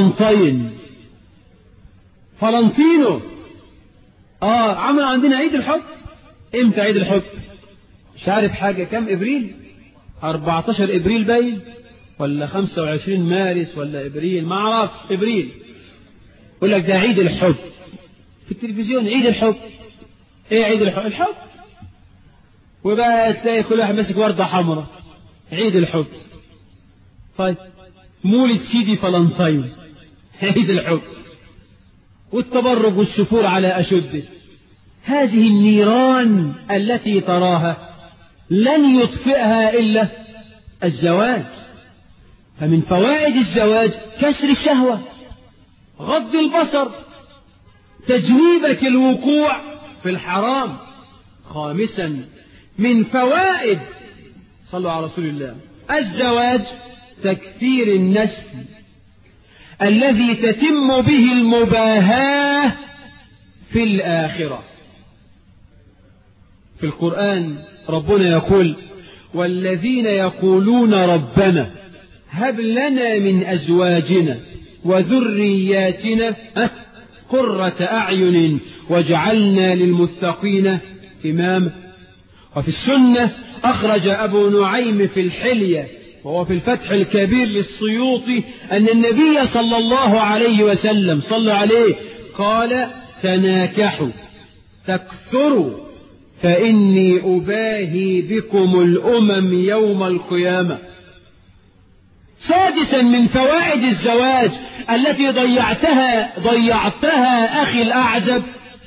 فلنطينو. عملوا عندنا عيد الحب. امتى عيد الحب؟ مش عارف حاجة. كم إبريل؟ 14 إبريل باين، ولا 25 مارس، ولا إبريل، ما أعرف. إبريل يقول لك ده عيد الحب في التلفزيون. عيد الحب ايه؟ عيد الحب. وبقى تلاقي كل واحد ماسك وردة حمراء. عيد الحب. طيب مولد سيدي فلنطين، عيد الحب، والتبرج والسفور على أشده. هذه النيران التي تراها لن يطفئها إلا الزواج. فمن فوائد الزواج كسر الشهوة، غض البصر، تجنيبك الوقوع في الحرام. خامسا من فوائد، صلوا على رسول الله، الزواج تكثير النسل الذي تتم به المباهاة في الآخرة. في القرآن ربنا يقول: والذين يقولون ربنا هب لنا من أزواجنا وذرياتنا قرة أعين واجعلنا للمتقين إماما. وفي السنة أخرج أبو نعيم في الحلية وهو في الفتح الكبير للسيوطي أن النبي صلى الله عليه وسلم صلى عليه قال: تناكحوا تكثروا فإني أباهي بكم الأمم يوم القيامة. سادسا من فوائد الزواج التي ضيعتها أخي الأعزب،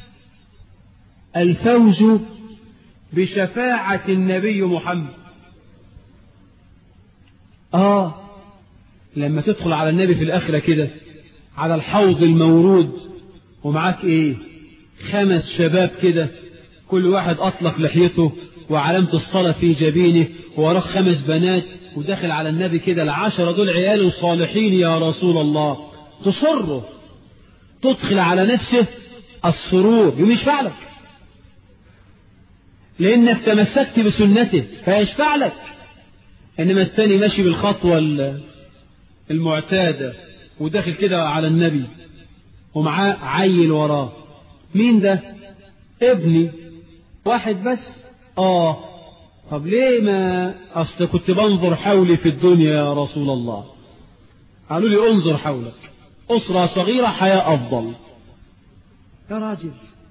الفوز بشفاعة النبي محمد. لما تدخل على النبي في الآخرة كده على الحوض المورود ومعاك 5 شباب كده، كل واحد أطلق لحيته وعلامة الصلاة في جبينه، ووراه 5 بنات، وداخل على النبي كده. 10 دول عيال صالحين يا رسول الله. تصره، تدخل على نفسه السرور، يشفع لك لأنك تمسكت بسنته فيشفع لك. إنما الثاني ماشي بالخطوة المعتادة وداخل كده على النبي ومعاه عيل وراه. مين ده؟ ابني واحد بس. طب ليه ما أصل كنت بنظر حولي في الدنيا يا رسول الله. قالوا لي انظر حولك، أسرة صغيرة حياة أفضل. يا راجل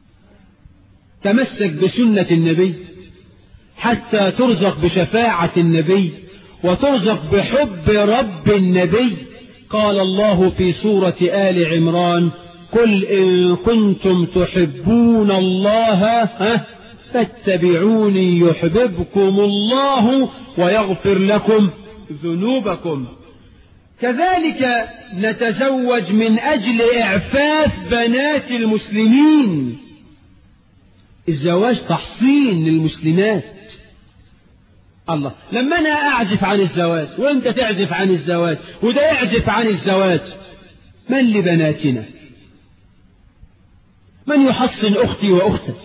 تمسك بسنة النبي حتى ترزق بشفاعة النبي وترزق بحب رب النبي. قال الله في سورة آل عمران: قل إن كنتم تحبون الله فاتبعوني يحببكم الله ويغفر لكم ذنوبكم. كذلك نتزوج من أجل إعفاف بنات المسلمين. الزواج تحصين للمسلمات. الله، لما أنا أعزف عن الزواج وأنت تعزف عن الزواج وده يعزف عن الزواج، من لبناتنا؟ من يحصن أختي وأختك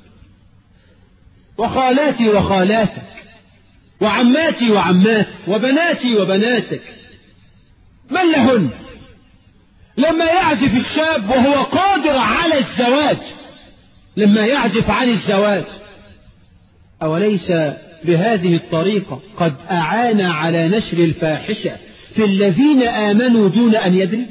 وخالاتي وخالاتك وعماتي وعماتك وبناتي وبناتك؟ من لهن؟ لما يعزف الشاب وهو قادر على الزواج، لما يعزف عن الزواج، أوليس بهذه الطريقة قد أعان على نشر الفاحشة في الذين آمنوا دون أن يدري؟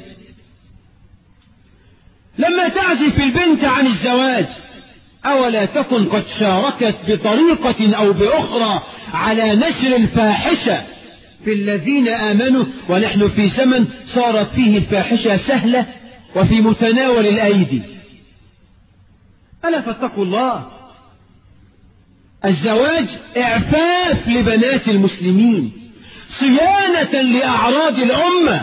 لما تعزف البنت عن الزواج، أولا تكن قد شاركت بطريقة أو بأخرى على نشر الفاحشة في الذين آمنوا، ونحن في زمن صارت فيه الفاحشة سهلة وفي متناول الأيدي. ألا فاتقوا الله. الزواج إعفاف لبنات المسلمين، صيانة لأعراض الأمة.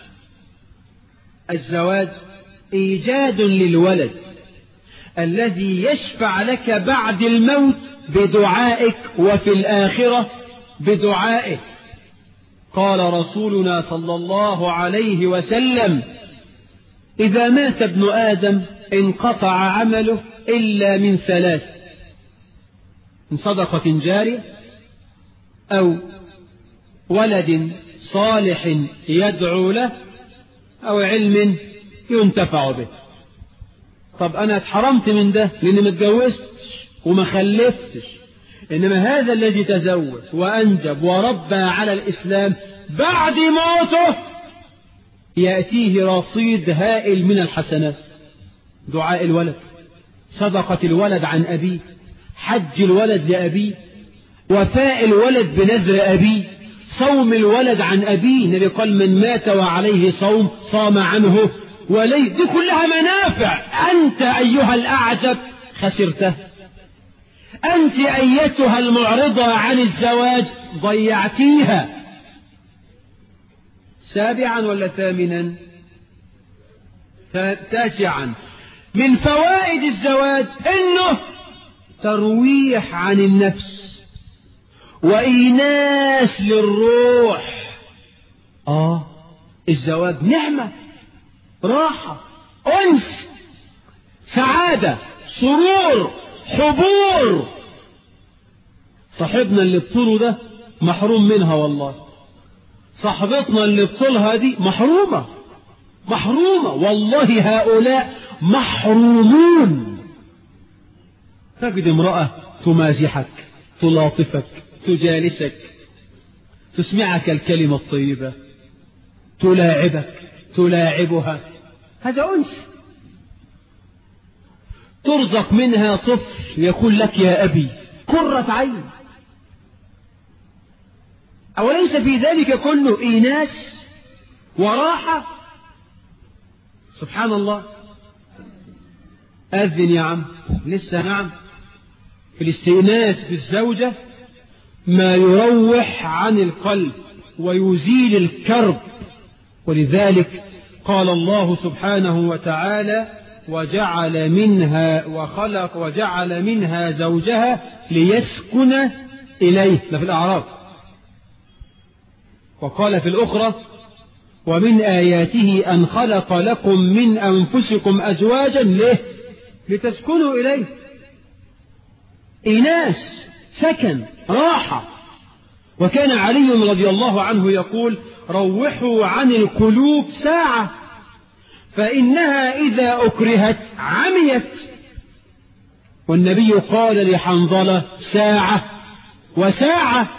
الزواج إيجاد للولد الذي يشفع لك بعد الموت بدعائك وفي الآخرة بدعائه. قال رسولنا صلى الله عليه وسلم: إذا مات ابن آدم انقطع عمله إلا من ثلاث: من صدقة جارية، أو ولد صالح يدعو له، أو علم ينتفع به. طب أنا اتحرمت من ده لأني ما اتجوزتش وما خلفتش، إنما هذا الذي تزوج وأنجب وربى على الإسلام بعد موته يأتيه رصيد هائل من الحسنات: دعاء الولد، صدقة الولد عن أبيه، حج الولد لأبيه، وفاء الولد بنذر أبيه، صوم الولد عن أبيه. النبي قال: من مات وعليه صوم صام عنه وليه. دي كلها منافع. أنت أيها الأعزب خسرته، أنت أيتها المعرضة عن الزواج ضيعتيها. سابعا ولا ثامنا؟ تاسعا من فوائد الزواج إنه ترويح عن النفس وإيناس للروح. الزواج نعمة، راحة، أنس، سعادة، سرور، حبور. صاحبنا اللي بطوله ده محروم منها والله. صاحبتنا اللي بطولها دي محرومة والله. هؤلاء محرومون. تجد امرأة تمازحك، تلاطفك، تجالسك، تسمعك الكلمة الطيبة، تلاعبك، تلاعبها، هذا أنس. ترزق منها طفل يقول لك: يا أبي، قرة عين. أوليس في ذلك كله إيناس وراحة؟ سبحان الله. أذن يا عم. لسه نعم. في الاستئناس بالزوجة ما يروح عن القلب ويزيل الكرب. ولذلك قال الله سبحانه وتعالى: وجعل منها زوجها ليسكن إليه. ده في الأعراف. وقال في الأخرى: ومن آياته أن خلق لكم من أنفسكم أزواجا لتسكنوا إليه. إيناس، سكن، راحة. وكان علي رضي الله عنه يقول: روحوا عن القلوب ساعة، فإنها إذا أكرهت عميت. والنبي قال لحنظلة: ساعة وساعة.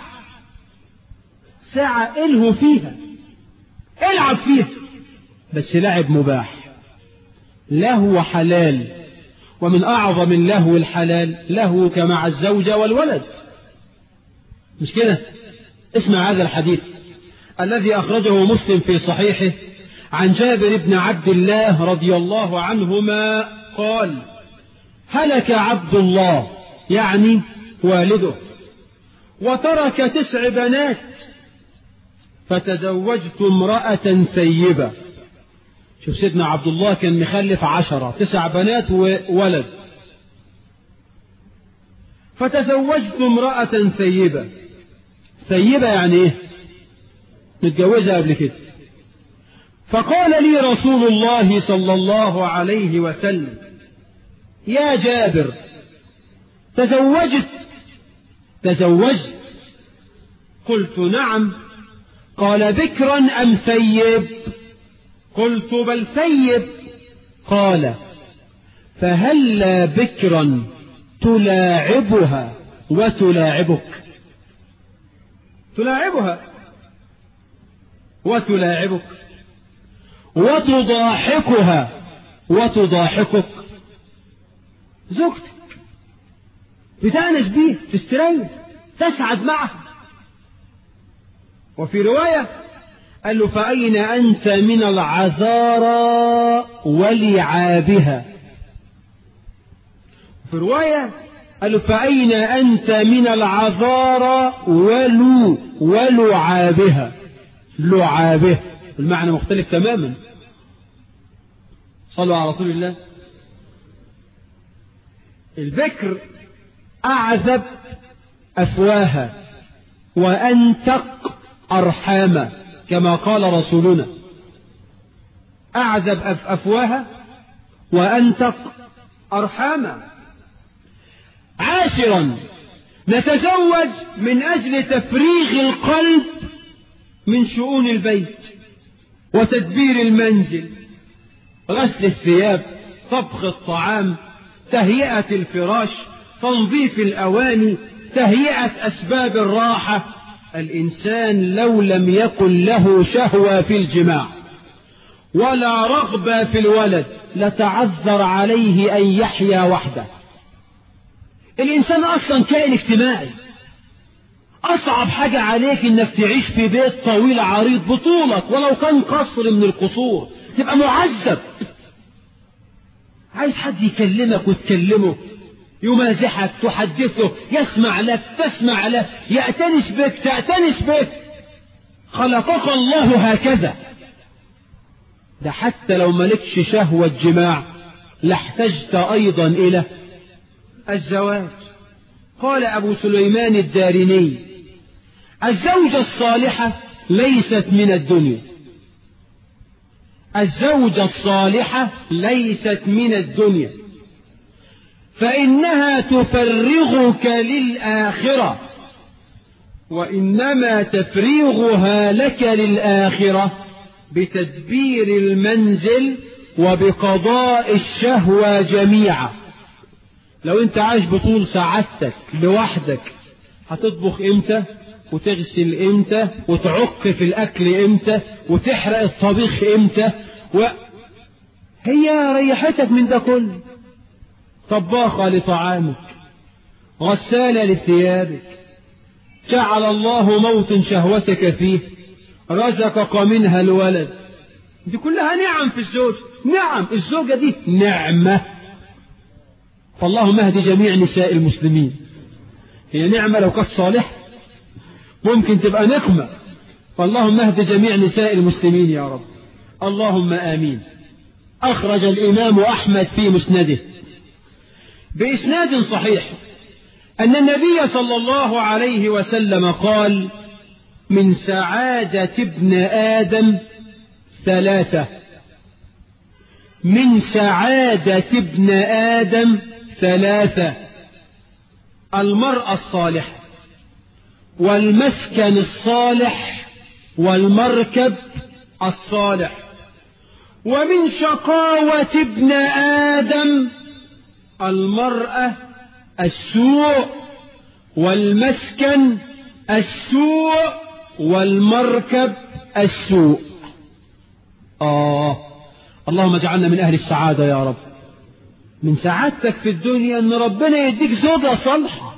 ساعة إلهو فيها، العب فيها، بس لعب مباح، لهو حلال. ومن أعظم اللهو الحلال لهوك مع الزوجة والولد. مش كده؟ اسمع هذا الحديث الذي أخرجه مسلم في صحيحه عن جابر بن عبد الله رضي الله عنهما قال: هلك عبد الله، يعني والده، وترك 9 بنات، فتزوجت امرأة ثيبة. شوف سيدنا عبد الله كان مخلف 10، 9 بنات وولد. فتزوجت امرأة ثيبة. ثيبة يعني ايه؟ متجوزة قبل كده. فقال لي رسول الله صلى الله عليه وسلم: يا جابر، تزوجت؟ قلت: نعم. قال: بكرا أم ثيب؟ قلت: بل ثيب. قال: فهلا بكرا تلاعبها وتلاعبك؟ تلاعبها وتلاعبك، وتضاحكها وتضاحكك. زوجتك بتأنس بيه، تستريح، تسعد معها. وفي رواية قال له فأين أنت من العذارى ولعابها. في رواية قال له فأين أنت من العذارى ولعابها. لعابها المعنى مختلف تماما. صلوا على رسول الله. البكر أعذب أفواها وأنتق أرحاما كما قال رسولنا. أعذب أفواها وأنتق أرحاما. عاشرا نتزوج من أجل تفريغ القلب من شؤون البيت وتدبير المنزل، غسل الثياب، طبخ الطعام، تهيئة الفراش، تنظيف الأواني، تهيئة أسباب الراحة. الإنسان لو لم يكن له شهوة في الجماع ولا رغبة في الولد لتعذر عليه أن يحيا وحده. الإنسان أصلا كائن اجتماعي. أصعب حاجة عليك إنك تعيش في بيت طويل عريض بطولك ولو كان قصر من القصور، تبقى معذب. عايز حد يكلمك وتكلمه، يمازحك، تحدثه، يسمع لك، تسمع له، يأتنس بك، تأتنس بك. خلقك الله هكذا. ده حتى لو ملكش شهوة جماع لاحتجت أيضا إلى الزواج. قال أبو سليمان الدارمي: الزوجة الصالحة ليست من الدنيا. الزوجة الصالحة ليست من الدنيا، فإنها تفرغك للآخرة، وإنما تفريغها لك للآخرة بتدبير المنزل وبقضاء الشهوة جميعا. لو انت عايش بطول سعادتك لوحدك، هتطبخ امتى وتغسل امتى وتعق في الاكل امتى وتحرق الطبيخ امتى، هي ريحتك من ده كله. طباخة لطعامك، غسالة لثيابك، جعل الله موطن شهوتك فيه، رزقك منها الولد. دي كلها نعم في الزوج. نعم، الزوجة دي نعمة. فاللهم اهد جميع نساء المسلمين. هي نعمة لو كانت صالحة، ممكن تبقى نقمة. فاللهم اهد جميع نساء المسلمين يا رب. اللهم آمين. أخرج الإمام أحمد في مسنده بإسناد صحيح أن النبي صلى الله عليه وسلم قال: من سعادة ابن آدم ثلاثة. من سعادة ابن آدم ثلاثة: المرأة الصالحة، والمسكن الصالح، والمركب الصالح. ومن شقاوة ابن آدم المرأة السوء، والمسكن السوء، والمركب السوء. اللهم اجعلنا من أهل السعادة يا رب. من سعادتك في الدنيا أن ربنا يديك زوجة صالحة.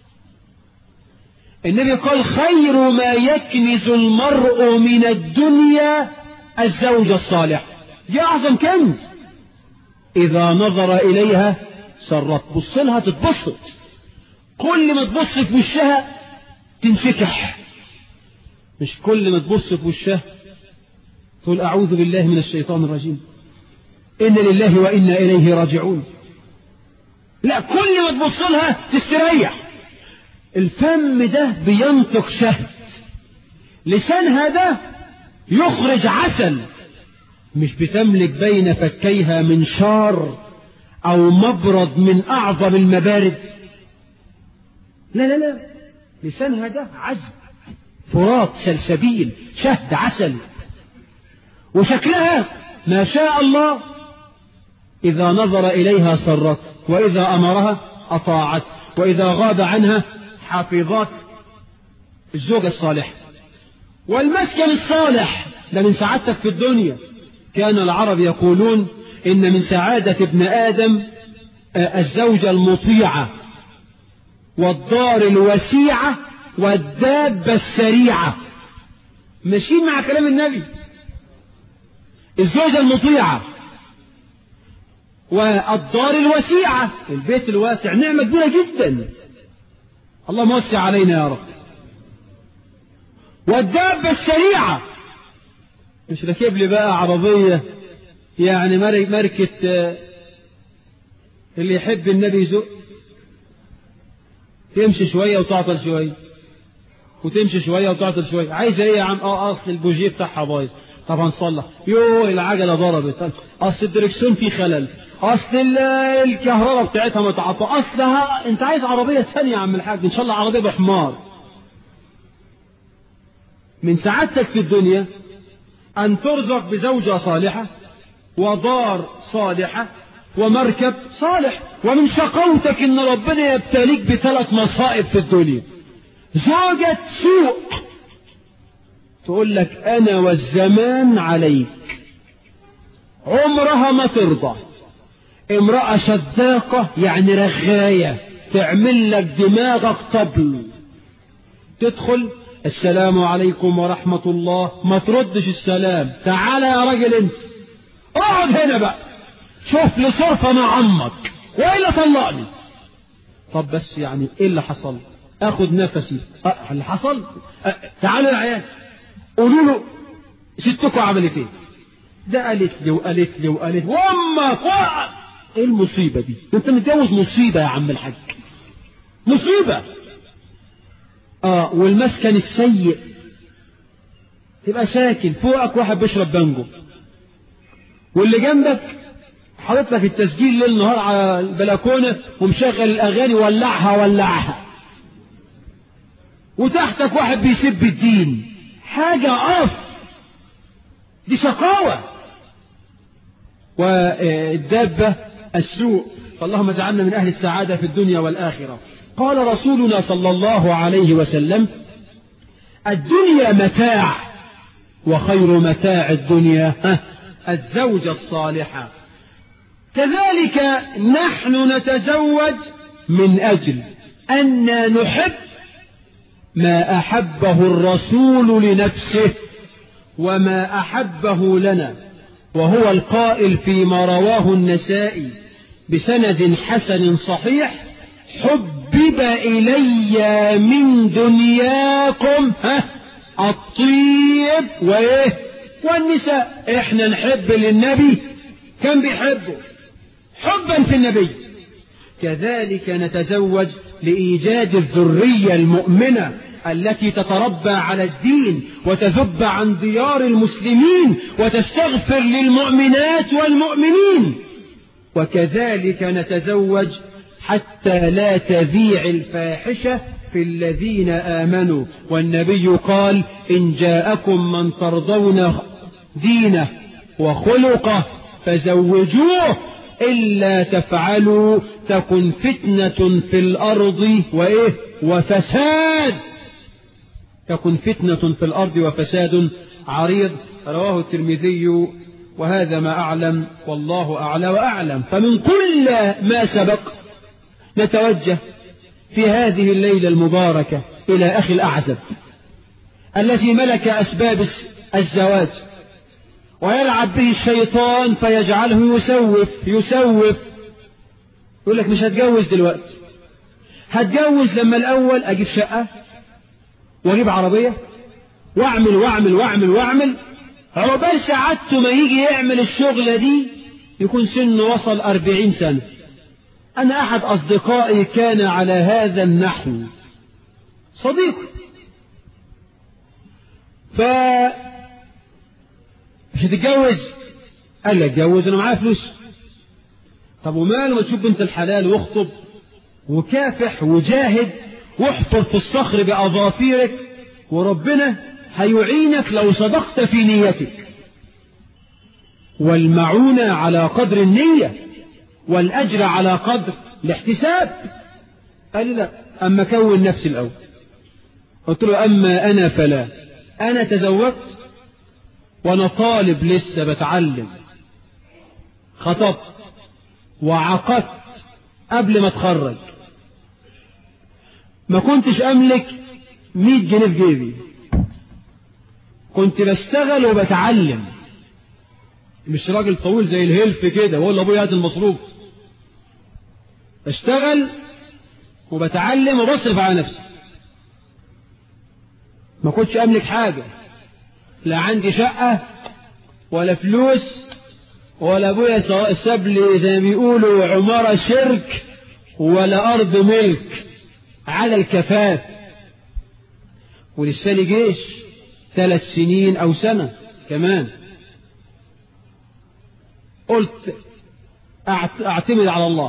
النبي قال: خير ما يكنز المرء من الدنيا الزوجة الصالحة. دي أعظم كنز. إذا نظر إليها سرت. بص لها تتبسط، كل ما تبص في وشها تنشكح، مش كل ما تبص في وشها تقول أعوذ بالله من الشيطان الرجيم، إن لله وإنا إليه راجعون. لا، كل ما تبص لها تستريح. الفم ده بينطق شهد، لسانها ده يخرج عسل، مش بتملك بين فكيها منشار أو مبرد من أعظم المبارد. لا لا لا، لسانها ده عذب، فرات، سلسبيل، شهد، عسل. وشكلها ما شاء الله، إذا نظر إليها سرت، وإذا أمرها أطاعت، وإذا غاب عنها حافظات. الزوجة الصالحة. والمسكن الصالح ده من سعادتك في الدنيا. كان العرب يقولون إن من سعادة ابن آدم الزوجة المطيعة، والدار الوسيعة، والدابة السريعة. ماشيين مع كلام النبي. الزوجة المطيعة والدار الوسيعة، البيت الواسع نعمة كبيرة جدا، اللهم وسع علينا يا رب. والدابة السريعة، مش راكب لي بقى عربية يعني ماركة اللي يحب النبي يزق، تمشي شوية وتعطل شوية وتمشي شوية وتعطل شوية. عايزة ايه يا عم؟ اصل البوجيه بتاعها بايظ، طب هنصلح. العجلة ضربت، اصل الدركسيون فيه خلل، اصل الكهرباء بتاعتها متعطلة، اصلها. انت عايز عربية ثانية يا عم الحاج، ان شاء الله عربية بحمار. من سعادتك في الدنيا ان ترزق بزوجة صالحة ودار صالحة ومركب صالح، ومن شقوتك ان ربنا يبتليك ب3 مصائب في الدنيا. زوجة سوء تقول لك انا والزمان عليك، عمرها ما ترضى. امرأة شداقة يعني رغاية، تعمل لك دماغك طبل، تدخل السلام عليكم ورحمة الله، ما تردش السلام، تعالى يا راجل انت اقعد هنا بقى، شوف لي صرفة مع عمك وإلا طلقني. طب بس يعني ايه اللي حصل؟ اخد نفسي. اللي حصل تعالوا يا عيال قولوا له ستكم عملت ايه. ده قالت لي وقالت لي وقالت وامك ايه المصيبة دي؟ انت متجوز مصيبة يا عم الحاج، مصيبة. والمسكن السيء، تبقى ساكن فوقك واحد بيشرب بانجو، واللي جنبك حاطط لك التسجيل ليل نهار على البلكونه ومشغل الاغاني ولعها، وتحتك واحد بيسب الدين. حاجه قرف، دي شقاوه. والدابه السوء، فاللهم اجعلنا من اهل السعاده في الدنيا والاخره. قال رسولنا صلى الله عليه وسلم: الدنيا متاع، وخير متاع الدنيا الزوجة الصالحة. كذلك نحن نتزوج من أجل أن نحب ما أحبه الرسول لنفسه وما أحبه لنا، وهو القائل فيما رواه النسائي بسند حسن صحيح: حبب إلي من دنياكم الطيب والنساء. احنا نحب للنبي، كان بيحبه حبا في النبي. كذلك نتزوج لإيجاد الذرية المؤمنة التي تتربى على الدين وتذب عن ديار المسلمين وتستغفر للمؤمنات والمؤمنين. وكذلك نتزوج حتى لا تذيع الفاحشة في الذين آمنوا، والنبي قال: إن جاءكم من ترضون دينه وخلقه فزوجوه، إلا تفعلوا تكن فتنة في الأرض وفساد، تكن فتنة في الأرض وفساد عريض. رواه الترمذي. وهذا ما أعلم، والله أعلى وأعلم. فمن كل ما سبق نتوجه في هذه الليلة المباركة إلى أخي الأعزب الذي ملك أسباب الزواج ويلعب به الشيطان فيجعله يسوف. يقول لك مش هتجوز دلوقتي، هتجوز لما الأول أجيب شقة وأجيب عربية وأعمل وأعمل وأعمل وأعمل. عقبال ساعته ما يجي يعمل الشغلة دي يكون سنه وصل 40 سنة. أنا أحد أصدقائي كان على هذا النحو، صديق، مش هتتجوز؟ قال لي اتجوز، أنا معايا فلوس. طب وماله ما تشوف بنت الحلال واخطب وكافح وجاهد واحفر في الصخر بأظافيرك، وربنا هيعينك لو صدقت في نيتك، والمعونة على قدر النية والأجر على قدر الاحتساب. قال لي لا، أما كون نفسي الأول. قلت له أما أنا فلا، أنا تزوجت وأنا طالب لسه بتعلم، خطبت وعقدت قبل ما اتخرج، ما كنتش أملك 100 جنيه في جيبي، كنت بشتغل وبتعلم، مش راجل طويل زي الهلف كده وأقول لأبويا هات المصروف. بشتغل وبتعلم وبصرف على نفسي. ما كنتش أملك حاجة، لا عندي شقة ولا فلوس، ولا أبويا ساب لي زي ما بيقولوا عمارة شرك ولا أرض ملك، على الكفاف. ولسه لي جيش 3 سنين أو سنة كمان. قلت أعتمد على الله،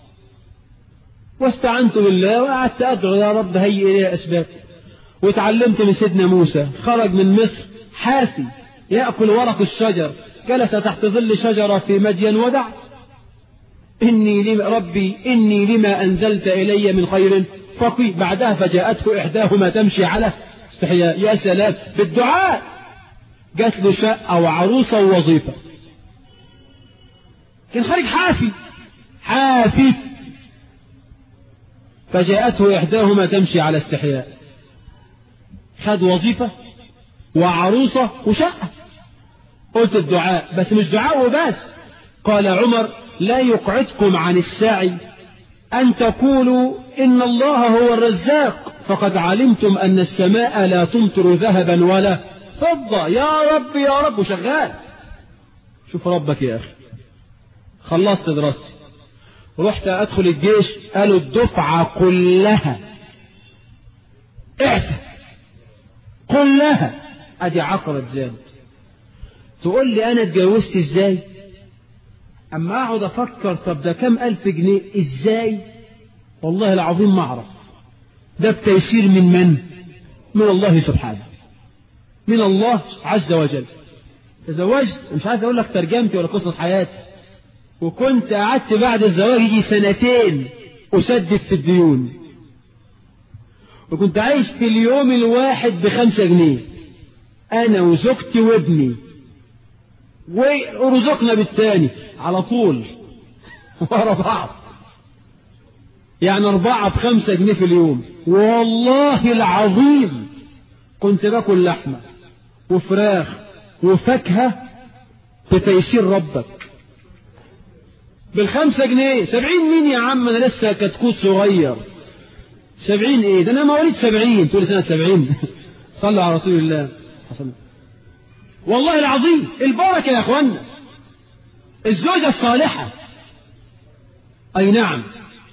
واستعنت بالله وقعدت أدعو يا رب هيئ لي أسباب. وتعلمت من سيدنا موسى، خرج من مصر حافي يأكل ورق الشجر، جلس تحت ظل شجرة في مدين ودع ربي إني لما أنزلت إلي من خير فقير. بعدها فجاءته إحداهما تمشي على استحياء. يا سلام بالدعاء، جات له شقة وعروسة ووظيفة. كان خارج حافي. فجاءته إحداهما تمشي على استحياء، خد وظيفة وعروسة وشقة. قلت الدعاء، بس مش دعاء وبس. قال عمر لا يقعدكم عن السعي أن تقولوا إن الله هو الرزاق، فقد علمتم أن السماء لا تمطر ذهبا ولا فضة. يا رب يا رب، وشغال. شوف ربك يا أخي. خلصت دراستي، رحت أدخل الجيش، قالوا الدفعة كلها اعفى كلها. أدي عقرة زاد. تقول لي أنا اتجوزت إزاي؟ أما أقعد أفكر، طب ده كم 1000 جنيه إزاي؟ والله العظيم ما أعرف. ده بتيسير من الله سبحانه، من الله عز وجل. تزوجت، مش عايز أقول لك ترجمتي ولا قصة حياتي، وكنت قعدت بعد الزواج يجي 2 سنين أسدد في الديون، وكنت عايش في اليوم الواحد ب5 جنيه أنا وزوجتي وابني، ورزقنا بالتاني على طول ورا بعض، يعني 4 ب5 جنيه في اليوم. والله العظيم كنت باكل لحمة وفراخ وفاكهة بتيسير ربك. بال5 جنيه 70 مين يا عم؟ أنا لسه كتكوت صغير. 70 إيه ده؟ أنا مواليد 70. تقول سنة 70 صلوا على رسول الله. والله العظيم البركة يا أخوانا، الزوجة الصالحة. أي نعم.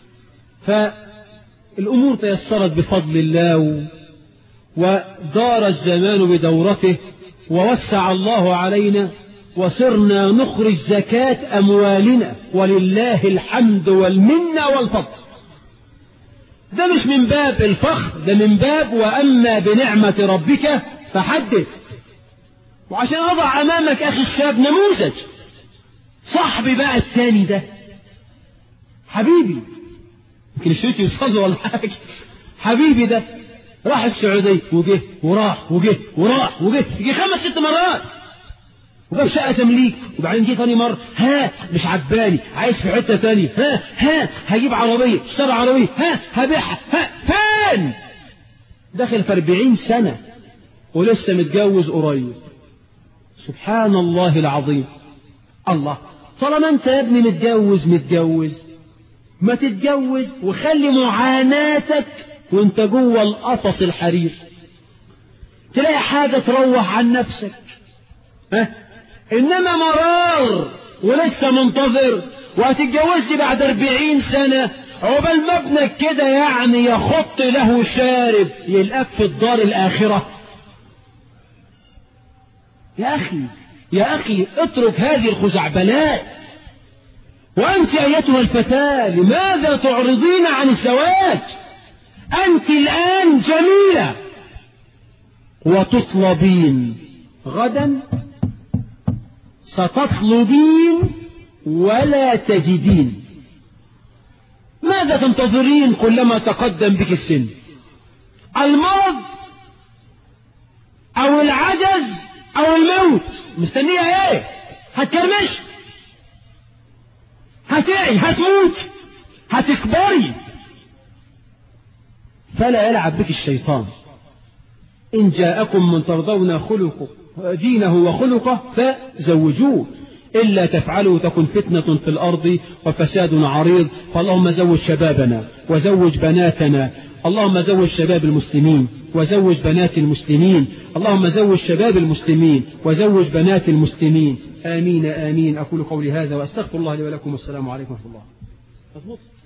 فالأمور تيسرت بفضل الله، ودار الزمان بدورته، ووسع الله علينا، وصرنا نخرج زكاة أموالنا، ولله الحمد والمنة والفضل. ده مش من باب الفخر، ده من باب وأما بنعمة ربك فحدث. وعشان أضع أمامك أخي الشاب نموذج، صاحبي بقى الثاني ده حبيبي، يمكن الشيء يوصل ولا حاجة. حبيبي ده راح السعودية وجه وراح وجه يجي 5 6 مرات، وجاب شقة تمليك، وبعدين جه ثاني مرة مش عجباني، عايز في حتة تانية، هجيب عربية، اشترى عربية، هبيعها، فين؟ داخل في 40 سنة ولسه متجوز قريب. سبحان الله العظيم. الله، طالما انت يا ابني متجوز ما تتجوز، وخلي معاناتك وانت جوه القفص الحرير، تلاقي حاجة تروح عن نفسك. انما مرار ولسه منتظر، وهتتجوزي بعد 40 سنة، عقبال ما ابنك كده يعني يخط له شارب يلقاك في الدار الآخرة. يا أخي اترك هذه الخزعبلات. وأنت أيتها الفتاة لماذا تعرضين عن الزواج؟ أنت الآن جميلة وتطلبين، غدا ستطلبين ولا تجدين. ماذا تنتظرين كلما تقدم بك السن؟ المرض أو العجز أو الموت؟ مستنية ايه؟ هتكرمش، هتعي، هتموت، هتكبري. فلا يلعب بك الشيطان. إن جاءكم من ترضون خلقه دينه وخلقه فزوجوه، إلا تفعلوا تكن فتنة في الأرض وفساد عريض. فاللهم زوج شبابنا وزوج بناتنا، اللهم زوج شباب المسلمين وزوج بنات المسلمين، اللهم زوج شباب المسلمين وزوج بنات المسلمين، آمين آمين. أقول قولي هذا وأستغفر الله لي ولكم، والسلام عليكم ورحمة الله.